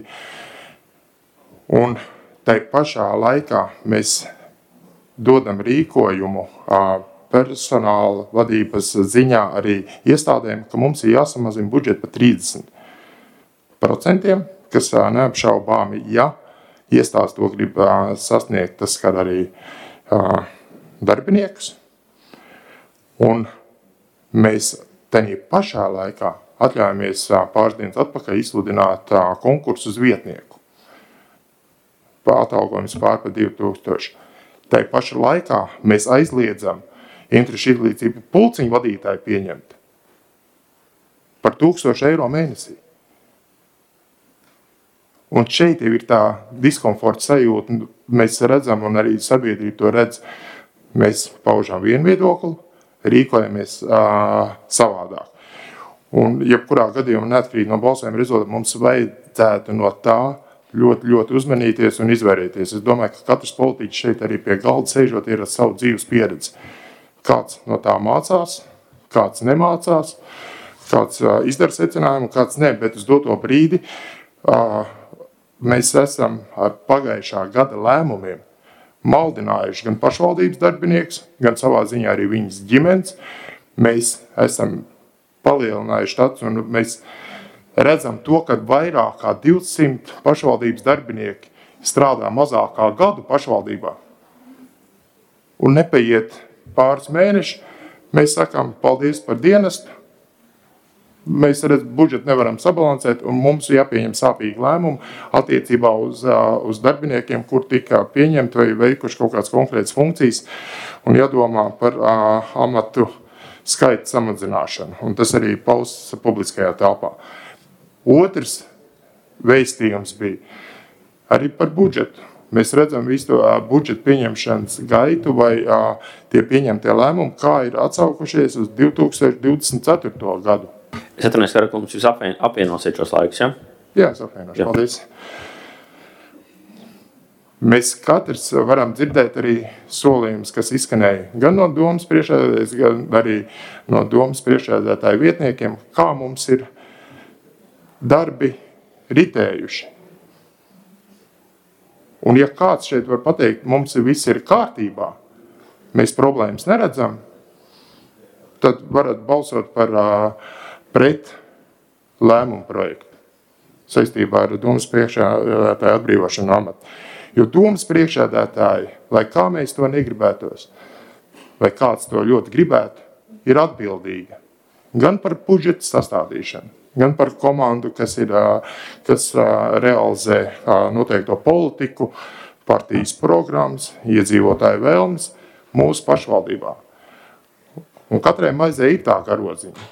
Un tai pašā laikā mēs dodam rīkojumu personāla vadības ziņā arī iestādēm, ka mums ir jāsamazina budžeti par trīsdesmit procentiem, kas neapšaubāmi, ja iestādes to grib sasniegt, tas skar arī darbiniekus. Un mēs tenī pašā laikā atļaujamies pāris dienas atpakaļ izsludināt konkursu uz vietnieku. Atalgojums pār par divi tūkstoši. Tai pašā laikā mēs aizliedzam interešu izglītību pulciņu vadītāju pieņemt par tūkstošu eiro mēnesī. Un šeit jau ir tā diskomforta sajūta, mēs redzam, un arī sabiedrība to redz, mēs paužam vienu viedokli, rīkojamies uh, savādāk. Un jebkurā gadījumā neatkarīgi no balsojuma rezultātiem mums vajadzētu no tā ļoti, ļoti uzmanīties un izvairīties. Es domāju, ka katrs politiķis šeit arī pie galda sēžot ir ar savu dzīves pieredzi. Kāds no tā mācās, kāds nemācās, kāds uh, izdara secinājumu, kāds ne, bet uz doto brīdi uh, mēs esam ar pagājušā gada lēmumiem maldinājuši gan pašvaldības darbinieks, gan savā ziņā arī viņas ģimenes. Mēs esam palielinājuši tāds, un mēs redzam to, ka vairāk kā divsimt pašvaldības darbinieki strādā mazākā gadu pašvaldībā. Un nepaiet pāris mēneši, mēs sakām paldies par dienestu, mēs redz, budžetu nevaram sabalansēt, un mums jāpieņem sāpīgi lēmumi attiecībā uz, uz darbiniekiem, kur tika pieņemt vai veikuši kaut kādas konkrētas funkcijas, un jādomā par uh, amatu skaitu samazināšanu, un tas arī pausts publiskajā telpā. Otrs veistījums bija arī par budžetu. Mēs redzam visu to uh, budžeta pieņemšanas gaitu vai uh, tie pieņemtie lēmumi, kā ir atsaukušies uz divi tūkstoši divdesmit ceturto gadu. Es atvainojos, ka mums jūs apvien, apvienosiet šos laikus, ja? Jā, es apvienošu, Jā. Paldies. Mēs katrs varam dzirdēt arī solījumus, kas izskanēja gan no domas priekšsēdētājas, gan arī no domas priekšsēdētāju vietniekiem, kā mums ir darbi ritējuši. Un ja kāds šeit var pateikt, mums viss ir kārtībā, mēs problēmas neredzam, tad varat balsot par uh, pret lēmumu projektu saistībā ar domas priekšsēdētāju atbrīvošanu amatu. Jo domas priekšsēdētāji, lai kā mēs to negribētos, vai kāds to ļoti gribētu, ir atbildīga gan par budžeta sastādīšanu, gan par komandu, kas, ir, kas realizē noteikto politiku, partijas programmas, iedzīvotāju vēlmes mūsu pašvaldībā. Un katrai maizē ir tā karodziņa.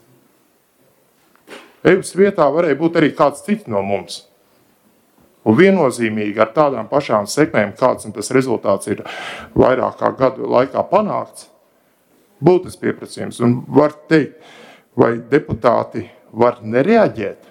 Evas vietā varēja būt arī kāds cits no mums. Un viennozīmīgi ar tādām pašām sekmēm, kāds un tas rezultāts ir vairāk kā gadu laikā panākts, būtu tas pieprasījums. Un var teikt, vai deputāti var nereaģēt?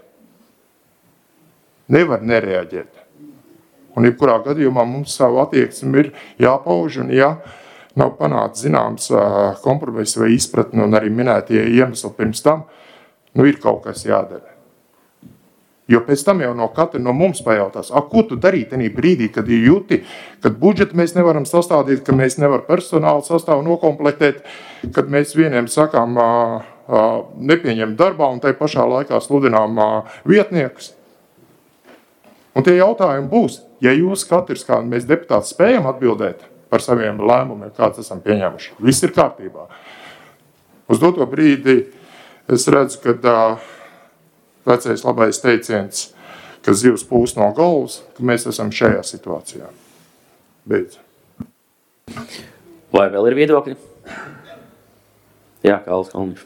Nevar nereaģēt. Un jebkurā gadījumā mums savu attieksmi ir jāpauž, un ja nav panākt zināms kompromiss vai izpratni, un arī minētie iemesli pirms tam, nu ir kaut kas jādara. Jo pēc tam jau no katra no mums pajautās, a, ko tu darīt tenī brīdī, kad ir jūti, kad budžetu mēs nevaram sastādīt, ka mēs nevar personālu sastāvu nokomplektēt, kad mēs vieniem sakām, a, a, nepieņem darbā un tai pašā laikā sludinām a, vietniekus. Un tie jautājumi būs, ja jūs katrs, kā mēs deputāti, spējam atbildēt par saviem lēmumiem, kāds esam pieņēmuši. Viss ir kārtībā. Uz doto brīdi es redzu, ka a, vecais labais teiciens, ka zivs pūs no galvas, ka mēs esam šajā situācijā. Beidz. Vai vēl ir viedokļi? Jā, Kārlis Kalniņš.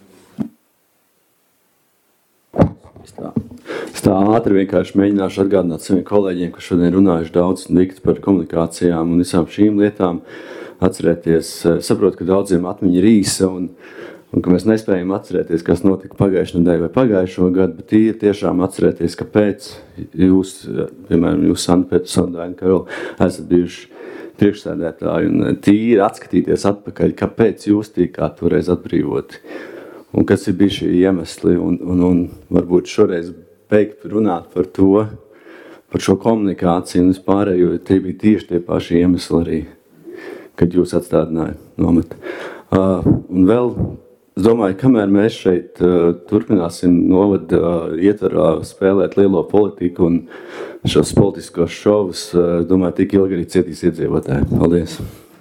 Tā. Es tā ātri vienkārši mēģināšu atgādināt saviem kolēģiem, kas šodien runājuši daudz un dikti par komunikācijām un visām šīm lietām. Atcerēties, saprotu, ka daudziem atmiņa ir īsa un, un ka mēs nespējam atcerēties, kas notika pagājušajā nedēļā vai pagājušo gadu, bet ir tiešām atcerēties, kāpēc jūs, piemēram, jūs Sanda Petersona, Daina Karola, esat bijuši priekšsēdētāji un tīri atskatīties atpakaļ, kāpēc jūs tikāt toreiz atbrīvoti. Un kas ir bijuši iemesli, un, un, un varbūt šoreiz beigt runāt par to, par šo komunikāciju un vispārējo, jo tie bija tieši tie paši iemesli arī, kad jūs atstādināja nomet. Uh, un vēl, es domāju, kamēr mēs šeit uh, turpināsim novada uh, ietvarā spēlēt lielo politiku un šos politiskos šovus, uh, domāju, tik ilgi arī cietīs iedzīvotāji. Paldies!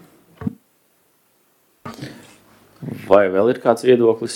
Vai vēl ir kāds viedoklis?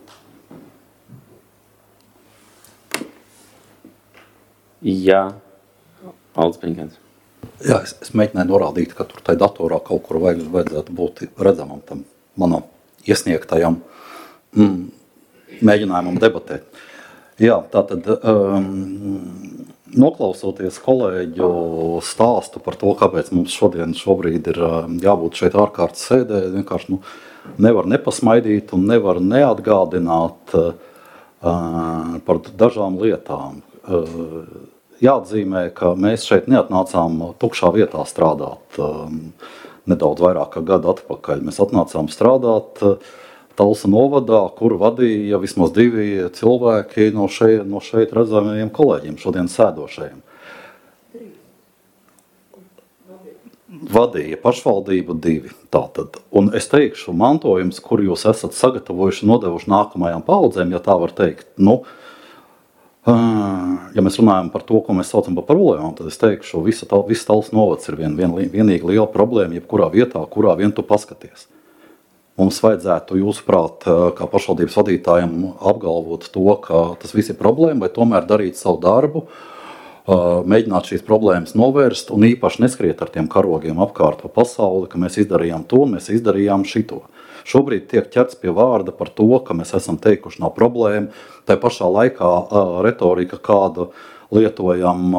Jā, Aldis Pinkens. Jā, es, es mēģināju norādīt, ka tur tai datorā kaut kur vajag, vajadzētu būt redzamam tam manam iesniegtajam mm, mēģinājumam debatēt. Jā, tātad um, noklausoties kolēģu stāstu par to, kāpēc mums šodien šobrīd ir jābūt šeit ārkārtas sēdē, vienkārši nu, nevar nepasmaidīt un nevar neatgādināt uh, par dažām lietām. Uh, jāatzīmē, ka mēs šeit neatnācām tukšā vietā strādāt um, nedaudz vairāk kā gadu atpakaļ. Mēs atnācām strādāt uh, Talsa novadā, kur vadīja vismaz divi cilvēki no šeit, no šeit redzamajiem kolēģiem, šodien sēdošajiem. Vadīja pašvaldību divi. Tātad. Un es teikšu, mantojums, kur jūs esat sagatavojuši un nodevuši nākamajām paudzēm, ja tā var teikt, nu, ja mēs runājam par to, ko mēs saucam par problēmām, tad es teikšu, visa tal, visa Talsa novads ir vien, vien, vienīgi liela problēma, jebkurā vietā, kurā vien tu paskaties. Mums vajadzētu, jūsuprāt, kā pašvaldības vadītājiem apgalvot to, ka tas viss ir problēma, vai tomēr darīt savu darbu, mēģināt šīs problēmas novērst un īpaši neskriet ar tiem karogiem apkārt pa pasauli, ka mēs izdarījām to, mēs izdarījām šito. Šobrīd tiek ķerts pie vārda par to, ka mēs esam teikuši nav problēma, tai pašā laikā retorika, kādu lietojam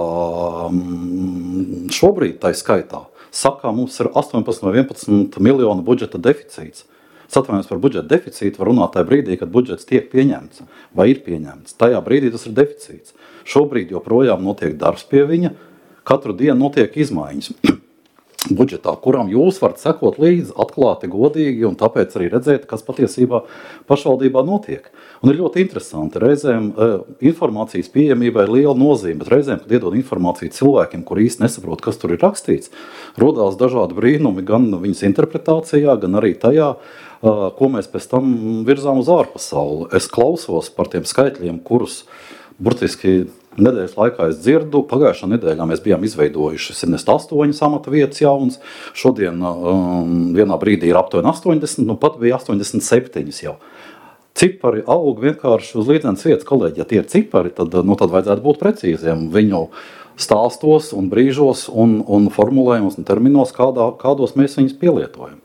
šobrīd tai skaitā. Saka, mums ir astoņpadsmit vai vienpadsmit miljonu budžeta deficīts. Satvainojos par budžeta deficītu var runāt tajā brīdī, kad budžets tiek pieņemts vai ir pieņemts. Tajā brīdī tas ir deficīts. Šobrīd joprojām notiek darbs pie viņa, katru dienu notiek izmaiņas budžetā, kuram jūs varat sekot līdzi atklāti, godīgi un tāpēc arī redzēt, kas patiesībā pašvaldībā notiek. Un ir ļoti interesanti, reizēm informācijas pieejamībai ir liela nozīme, bet reizēm, kad iedod informāciju cilvēkiem, kur īsti nesaprot, kas tur ir rakstīts, rodās dažādi brīnumi gan viņas interpretācijā, gan arī tajā, ko mēs pēc tam virzām uz ārpasauli. Es klausos par tiem skaitļiem, kurus burtiski nedēļas laikā es dzirdu. Pagājušā nedēļā mēs bijām izveidojuši septiņdesmit astoņas amata vietas jaunas. Šodien um, vienā brīdī ir aptuveni astoņdesmit, nu pat bija astoņdesmit septiņas jau. Cipari aug vienkārši uz līdzenas vietas, kolēģi. Ja tie ir cipari, tad, nu, tad vajadzētu būt precīziem viņu stāstos un brīžos un, un formulējumos un terminos, kādā, kādos mēs viņus pielietojam.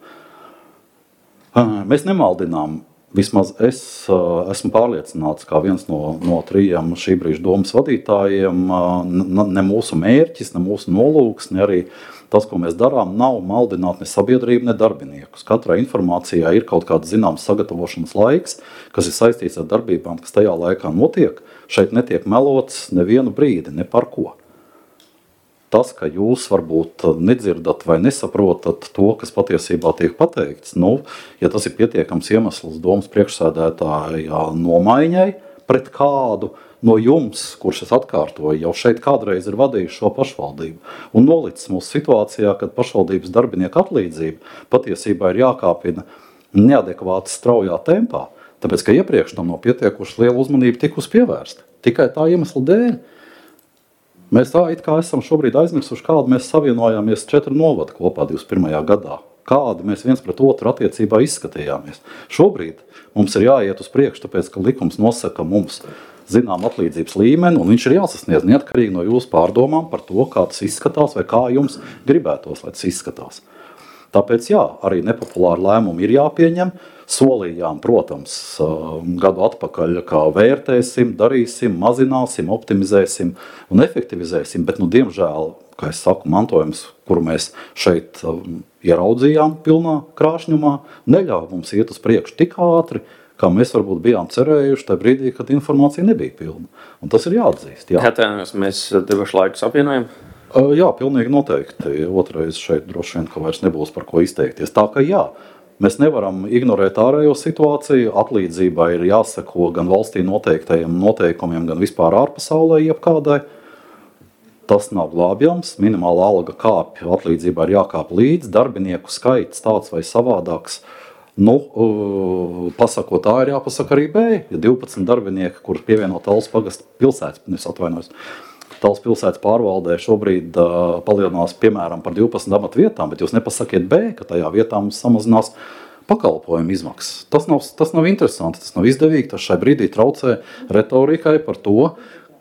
Uh, mēs nemaldinām. Vismaz es uh, esmu pārliecināts, kā viens no, no trījiem šī brīža domas vadītājiem, uh, ne, ne mūsu mērķis, ne mūsu nolūks, ne arī tas, ko mēs darām, nav maldināt ne sabiedrību, ne darbiniekus. Katrai informācijā ir kaut kāds zināms sagatavošanas laiks, kas ir saistīts ar darbībām, kas tajā laikā notiek. Šeit netiek melots nevienu brīdi, ne par ko. Tas, ka jūs varbūt nedzirdat vai nesaprotat to, kas patiesībā tiek pateikts, nu, ja tas ir pietiekams iemesls domas priekšsēdētāja nomaiņai pret kādu no jums, kurš es atkārtoju, jau šeit kādreiz ir vadījis šo pašvaldību un nolicis mūsu situācijā, kad pašvaldības darbinieku atlīdzība patiesībā ir jākāpina neadekvāti straujā tempā, tāpēc, ka iepriekš tam nav pietiekuši liela uzmanība tikus pievērsta. Tikai tā iemesla dēļ. Mēs tā it kā esam šobrīd aizmirsuši, kādu mēs savienojāmies četru novadu kopā divdesmit pirmajā gadā. Kādu mēs viens pret otru attiecībā izskatījāmies. Šobrīd mums ir jāiet uz priekšu, tāpēc, ka likums nosaka mums zinām atlīdzības līmeni, un viņš ir jāsasniedz neatkarīgi no jūsu pārdomām par to, kā tas izskatās vai kā jums gribētos, lai tas izskatās. Tāpēc, jā, arī nepopulāri lēmumi ir jāpieņem. Solījām, protams, gadu atpakaļ, kā vērtēsim, darīsim, mazināsim, optimizēsim un efektivizēsim, bet, nu, diemžēl, kā es saku, mantojums, kuru mēs šeit ieraudzījām pilnā krāšņumā, neļauj mums iet uz priekšu tik ātri, kā mēs varbūt bijām cerējuši tajā brīdī, kad informācija nebija pilna. Un tas ir jāatzīst. Jā, Jātājums, mēs devuši laikus apvienojam? Jā, pilnīgi noteikti. Otrais šeit droši vien, ka vairs nebūs par ko izteikties. Tā ka jā, mēs nevaram ignorēt ārējo situāciju. Atlīdzībai ir jāseko gan valstī noteiktajiem noteikumiem, gan vispār ārpasaulē jebkādai. Tas nav glābjams. Minimāla alga kāpja, atlīdzībai ir jākāp līdz. Darbinieku skaits tāds vai savādāks. Nu, pasakot A, ir jāpasaka arī B. Ja divpadsmit darbinieki, kur pievienot Talsu pagasta pilsētas, es atvainojos, Talsu pilsētas pārvaldē šobrīd uh, palielinās piemēram par divpadsmit amatu vietām, bet jūs nepasakiet B, ka tajā vietā mums samazinās pakalpojumu izmaksas. Tas nav, tas nav interesanti, tas nav izdevīgi, tas šai brīdī traucē retorikai par to.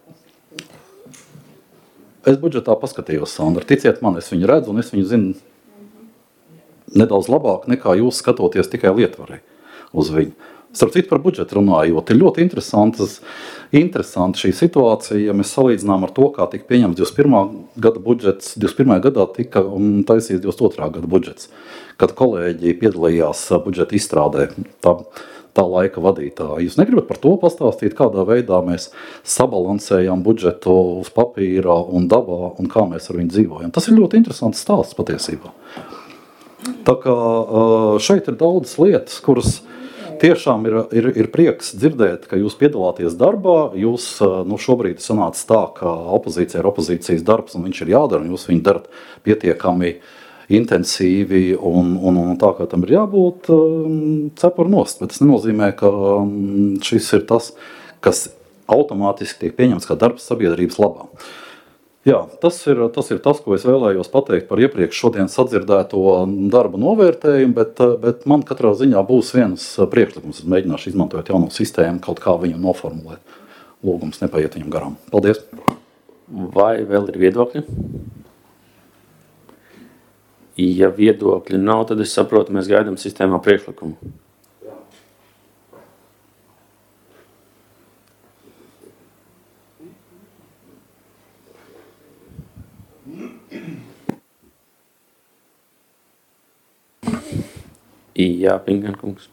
Es budžetā paskatījos, Sandra, ticiet man, es viņu redzu un es viņu zinu nedaudz labāk nekā jūs skatoties tikai lietvarē uz viņu. Starp citu par budžetu runājot, ir ļoti interesantas, interesanti šī situācija, ja mēs salīdzinām ar to, kā tika pieņemts divdesmit pirmā gada budžets, divdesmit pirmajā gadā tika taisīts divdesmit otrā gada budžets, kad kolēģi piedalījās budžeta izstrādē, tā, tā laika vadītāji. Jūs negribat par to pastāstīt, kādā veidā mēs sabalansējam budžetu uz papīra un dabā un kā mēs ar viņu dzīvojam? Tas ir ļoti interesants stāsts patiesībā. Tā kā šeit ir daudz lietas, kuras tiešām ir, ir, ir prieks dzirdēt, ka jūs piedalāties darbā. Jūs nu, šobrīd sanāca tā, ka opozīcija ir opozīcijas darbs un viņš ir jādara, un jūs viņu darat pietiekami intensīvi un, un, un tā, kā tam ir jābūt, cepur nost. Bet tas nenozīmē, ka šis ir tas, kas automātiski tiek pieņemts kā darbs sabiedrības labā. Jā, tas ir, tas ir tas, ko es vēlējos pateikt par iepriekš šodien sadzirdēto darba novērtējumu, bet, bet man katrā ziņā būs viens priekšlikums. Es mēģināšu izmantot jauno sistēmu, kaut kā viņu noformulēt. Lūgums nepaiet viņam garām. Paldies! Vai vēl ir viedokļi? Ja viedokļi nav, tad es saprotu, mēs gaidām sistēmā priekšlikumu. Jā, Pingenkungs.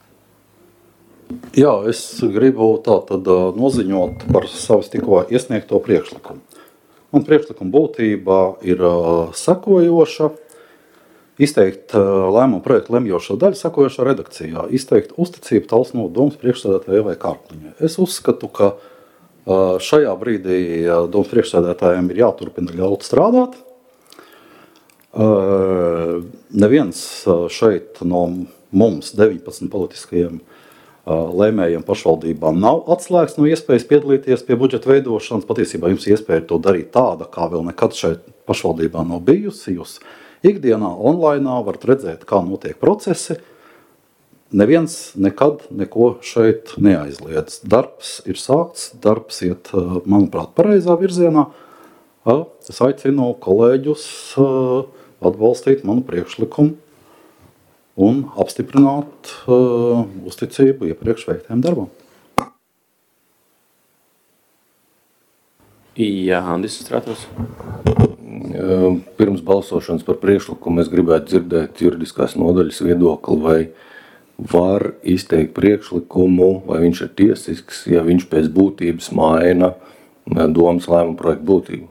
Jā, es gribu tā tad noziņot par savas tikko iesniegto priekšlikumu. Un priekšlikuma būtība ir sekojoša. Izteikt lēmumu projektu lemjošo daļu sekojošā redakcijā. Izteikt uzticību Talsu novadomes priekšsēdētājai Evai Kārkliņai. Es uzskatu, ka šajā brīdī domas priekšsēdētājiem ir jāturpina ļaut strādāt. Uh, neviens šeit no mums deviņpadsmit politiskajiem uh, lēmējiem pašvaldībām nav atslēgts no iespējas piedalīties pie budžeta veidošanas. Patiesībā jums iespēja to darīt tāda, kā vēl nekad šeit pašvaldībā nav bijusi. Jūs ikdienā online varat redzēt, kā notiek procesi. Neviens nekad neko šeit neaizliedz. Darbs ir sākts, darbs iet, manuprāt, pareizā virzienā. Uh, es aicinu kolēģus uh, atbalstīt manu priekšlikumu un apstiprināt uh, uzticību iepriekš veiktiem darbam. Jā, Andis Stratos. Pirms balsošanas par priekšlikumu es gribētu dzirdēt juridiskās nodaļas viedokli, vai var izteikt priekšlikumu, vai viņš ir tiesisks, ja viņš pēc būtības maina domas lēmumu projektu būtību.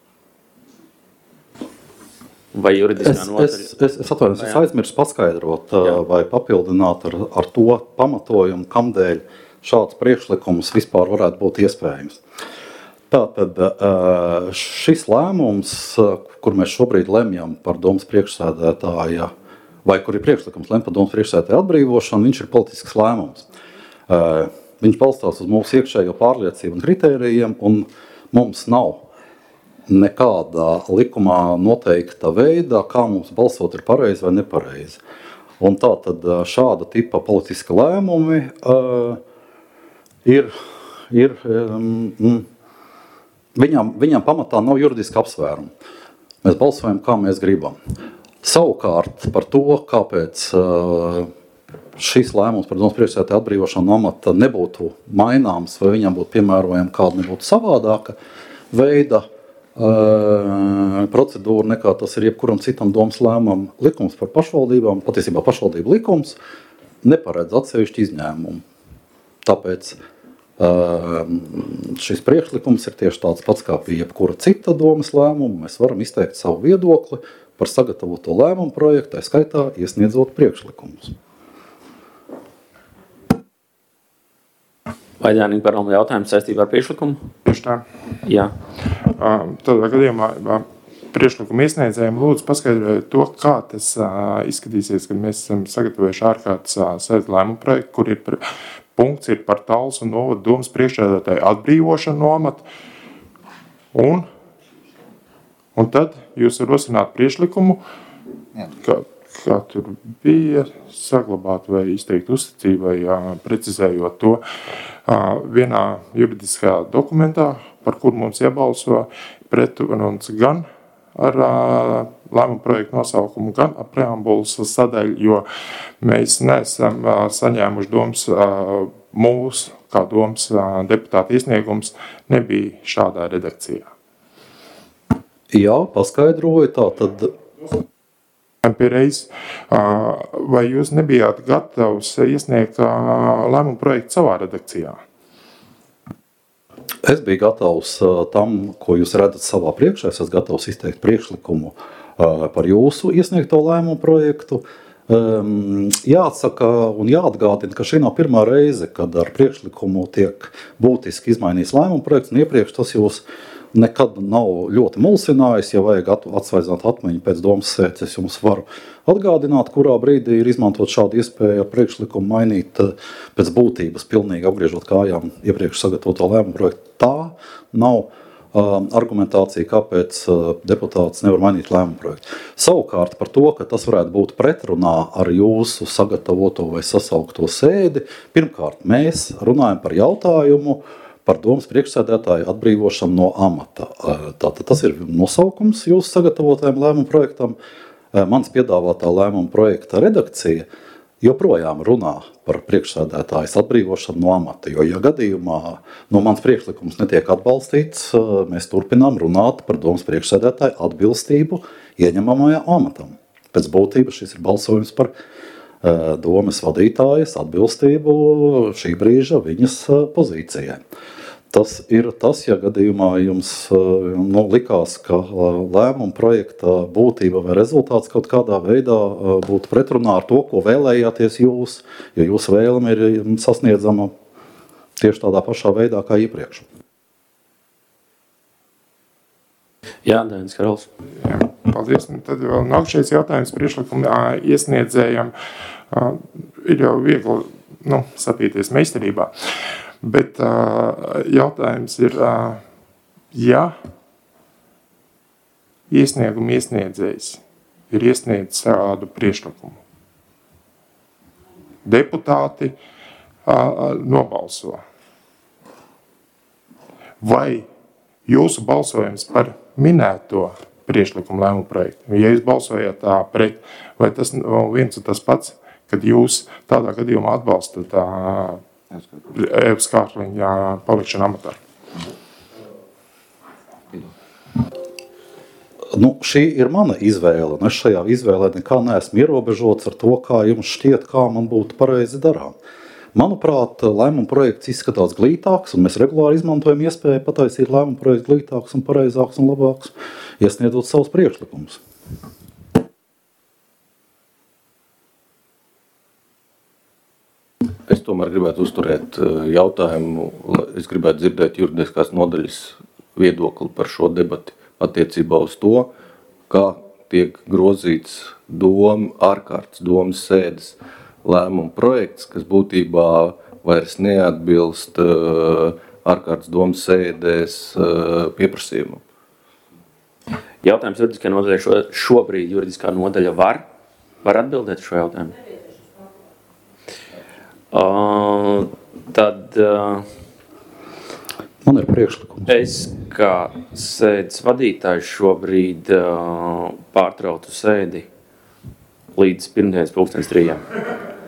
Vai juridiskā es, nodaļa? Es, es, es atvainojos, es aizmirsu paskaidrot Jā. vai papildināt ar, ar to pamatojumu, kamdēļ šāds priekšlikums vispār varētu būt iespējams. Tātad šis lēmums, kur mēs šobrīd lemjam par domas priekšsēdētāja, vai kur ir priekšlikums lem par domas priekšsēdētāja atbrīvošanu, viņš ir politisks lēmums. Viņš balstās uz mūsu iekšējo pārliecību un kritērijiem, un mums nav nekādā likumā noteikta veidā, kā mums balsot ir pareizi vai nepareizi. Un tā tad šāda tipa politiska lēmumi uh, ir, ir um, viņam, viņam pamatā nav juridiska apsvēruma. Mēs balsojam, kā mēs gribam. Savukārt par to, kāpēc šis lēmums par domas priekšsēdētāja atbrīvošanu no amata nebūtu maināms vai viņam būtu piemērojama kāda nebūtu savādāka veida procedūra nekā tas ir jebkuram citam domas lēmumam. Likums par pašvaldībām, patiesībā pašvaldību likums, neparedz atsevišķu izņēmumu. Tāpēc šis priekšlikums ir tieši tāds pats kā pie jebkura cita domas lēmuma. Mēs varam izteikt savu viedokli par sagatavoto lēmumu projektu, tā skaitā iesniedzot priekšlikumus. Vai Jānis Paralma jautājums saistībā ar priekšlikumu? Tieši tā. Jā. Tādā gadījumā priekšlikuma iesniedzējiem lūdzu paskaidrot to, kā tas izskatīsies, kad mēs esam sagatavojuši ārkārtas sēdes lēmumu projektu, kur ir punkts ir par Talsu un novada domas priekšsēdētāju atbrīvošanu no amata. Un, un tad jūs rosināt priekšlikumu, kā, kā tur bija, saglabāt vai izteikt uzticību vai jā, precizējot to vienā juridiskā dokumentā, par kur mums iebalso pretruns gan ar lēmumu projektu nosaukumu, gan ar preambulas sadaļu, jo mēs neesam saņēmuši domas, mūsu kā domas deputāta iesniegums nebija šādā redakcijā. Jā, paskaidroju, tā tad. Pierreiz, vai jūs nebijāt gatavs iesniegt lēmumu projektu savā redakcijā? Es biju gatavs tam, ko jūs redzat savā priekšā. Es esmu gatavs izteikt priekšlikumu par jūsu iesniegto lēmumu projektu. Jāatsaka un jāatgādina, ka šī nav pirmā reize, kad ar priekšlikumu tiek būtiski izmainījis lēmumu projekts, un iepriekš tas jūs nekad nav ļoti mulsinājis. Ja vajag atsvaidzināt atmiņu pēc domas sēdes, es jums varu atgādināt, kurā brīdī ir izmantot šādu iespēju ar priekšlikumu mainīt pēc būtības, pilnīgi apgriežot kājām iepriekš sagatavoto lēmumu projektu. Tā nav uh, argumentācija, kāpēc uh, deputāts nevar mainīt lēmumu projektu. Savukārt par to, ka tas varētu būt pretrunā ar jūsu sagatavoto vai sasaukto sēdi, pirmkārt mēs runājam par jautājumu par domas priekšsēdētāju atbrīvošanu no amata. Tātad tas ir nosaukums jūsu sagatavotajam lēmumu projektam. Mans piedāvātā lēmuma projekta redakcija joprojām runā par priekšsēdētājas atbrīvošanu no amata, jo ja gadījumā no mans priekšlikums netiek atbalstīts, mēs turpinām runāt par domas priekšsēdētāju atbilstību ieņemamajā amatam. Pēc būtības šis ir balsojums par domas vadītājas atbilstību šī brīža viņas pozīcijai. Tas ir tas, ja gadījumā jums nu, likās, ka lēmuma projekta būtība vai rezultāts kaut kādā veidā būtu pretrunā ar to, ko vēlējāties jūs, jo jūsu vēlme ir sasniedzama tieši tādā pašā veidā kā iepriekš. Jā, Dainis Karols. Jā, paldies. Un tad vēl nākšais jautājums priekšlikuma iesniedzējam. Ir jau viegli nu, sapīties meistarībā. Bet uh, jautājums ir, uh, ja iesnieguma iesniedzējs ir iesniedzis šādu priekšlikumu, deputāti uh, nobalso, vai jūsu balsojums par minēto priekšlikumu lēmumu projektu, ja jūs balsojat tā pret, vai tas viens un tas pats, kad jūs tādā gadījumā atbalstat tā Evas Kārkliņa palikšana amatā? Nu, šī ir mana izvēle, un es šajā izvēlē nekā neesmu ierobežots ar to, kā jums šķiet, kā man būtu pareizi darām. Manuprāt, lēmuma projekts izskatās glītāks, un mēs regulāri izmantojam iespēju pataisīt lēmuma projektu glītāks un pareizāks un labāks, iesniedzot savus priekšlikumus. Es tomēr gribētu uzturēt jautājumu, es gribētu dzirdēt juridiskās nodaļas viedokli par šo debati attiecībā uz to, kā tiek grozīts doma, ārkārtas domas sēdes lēmuma projekts, kas būtībā vairs neatbilst ārkārtas domas sēdēs pieprasījumam. Jautājums juridiskā nodaļa šo, šobrīd juridiskā nodaļa var, var atbildēt šo jautājumu? Uh, tad uh, man ir priekšlikums. Es kā sēdes vadītājs šobrīd uh, pārtrautu sēdi līdz pirmdienas pulkstens trījiem.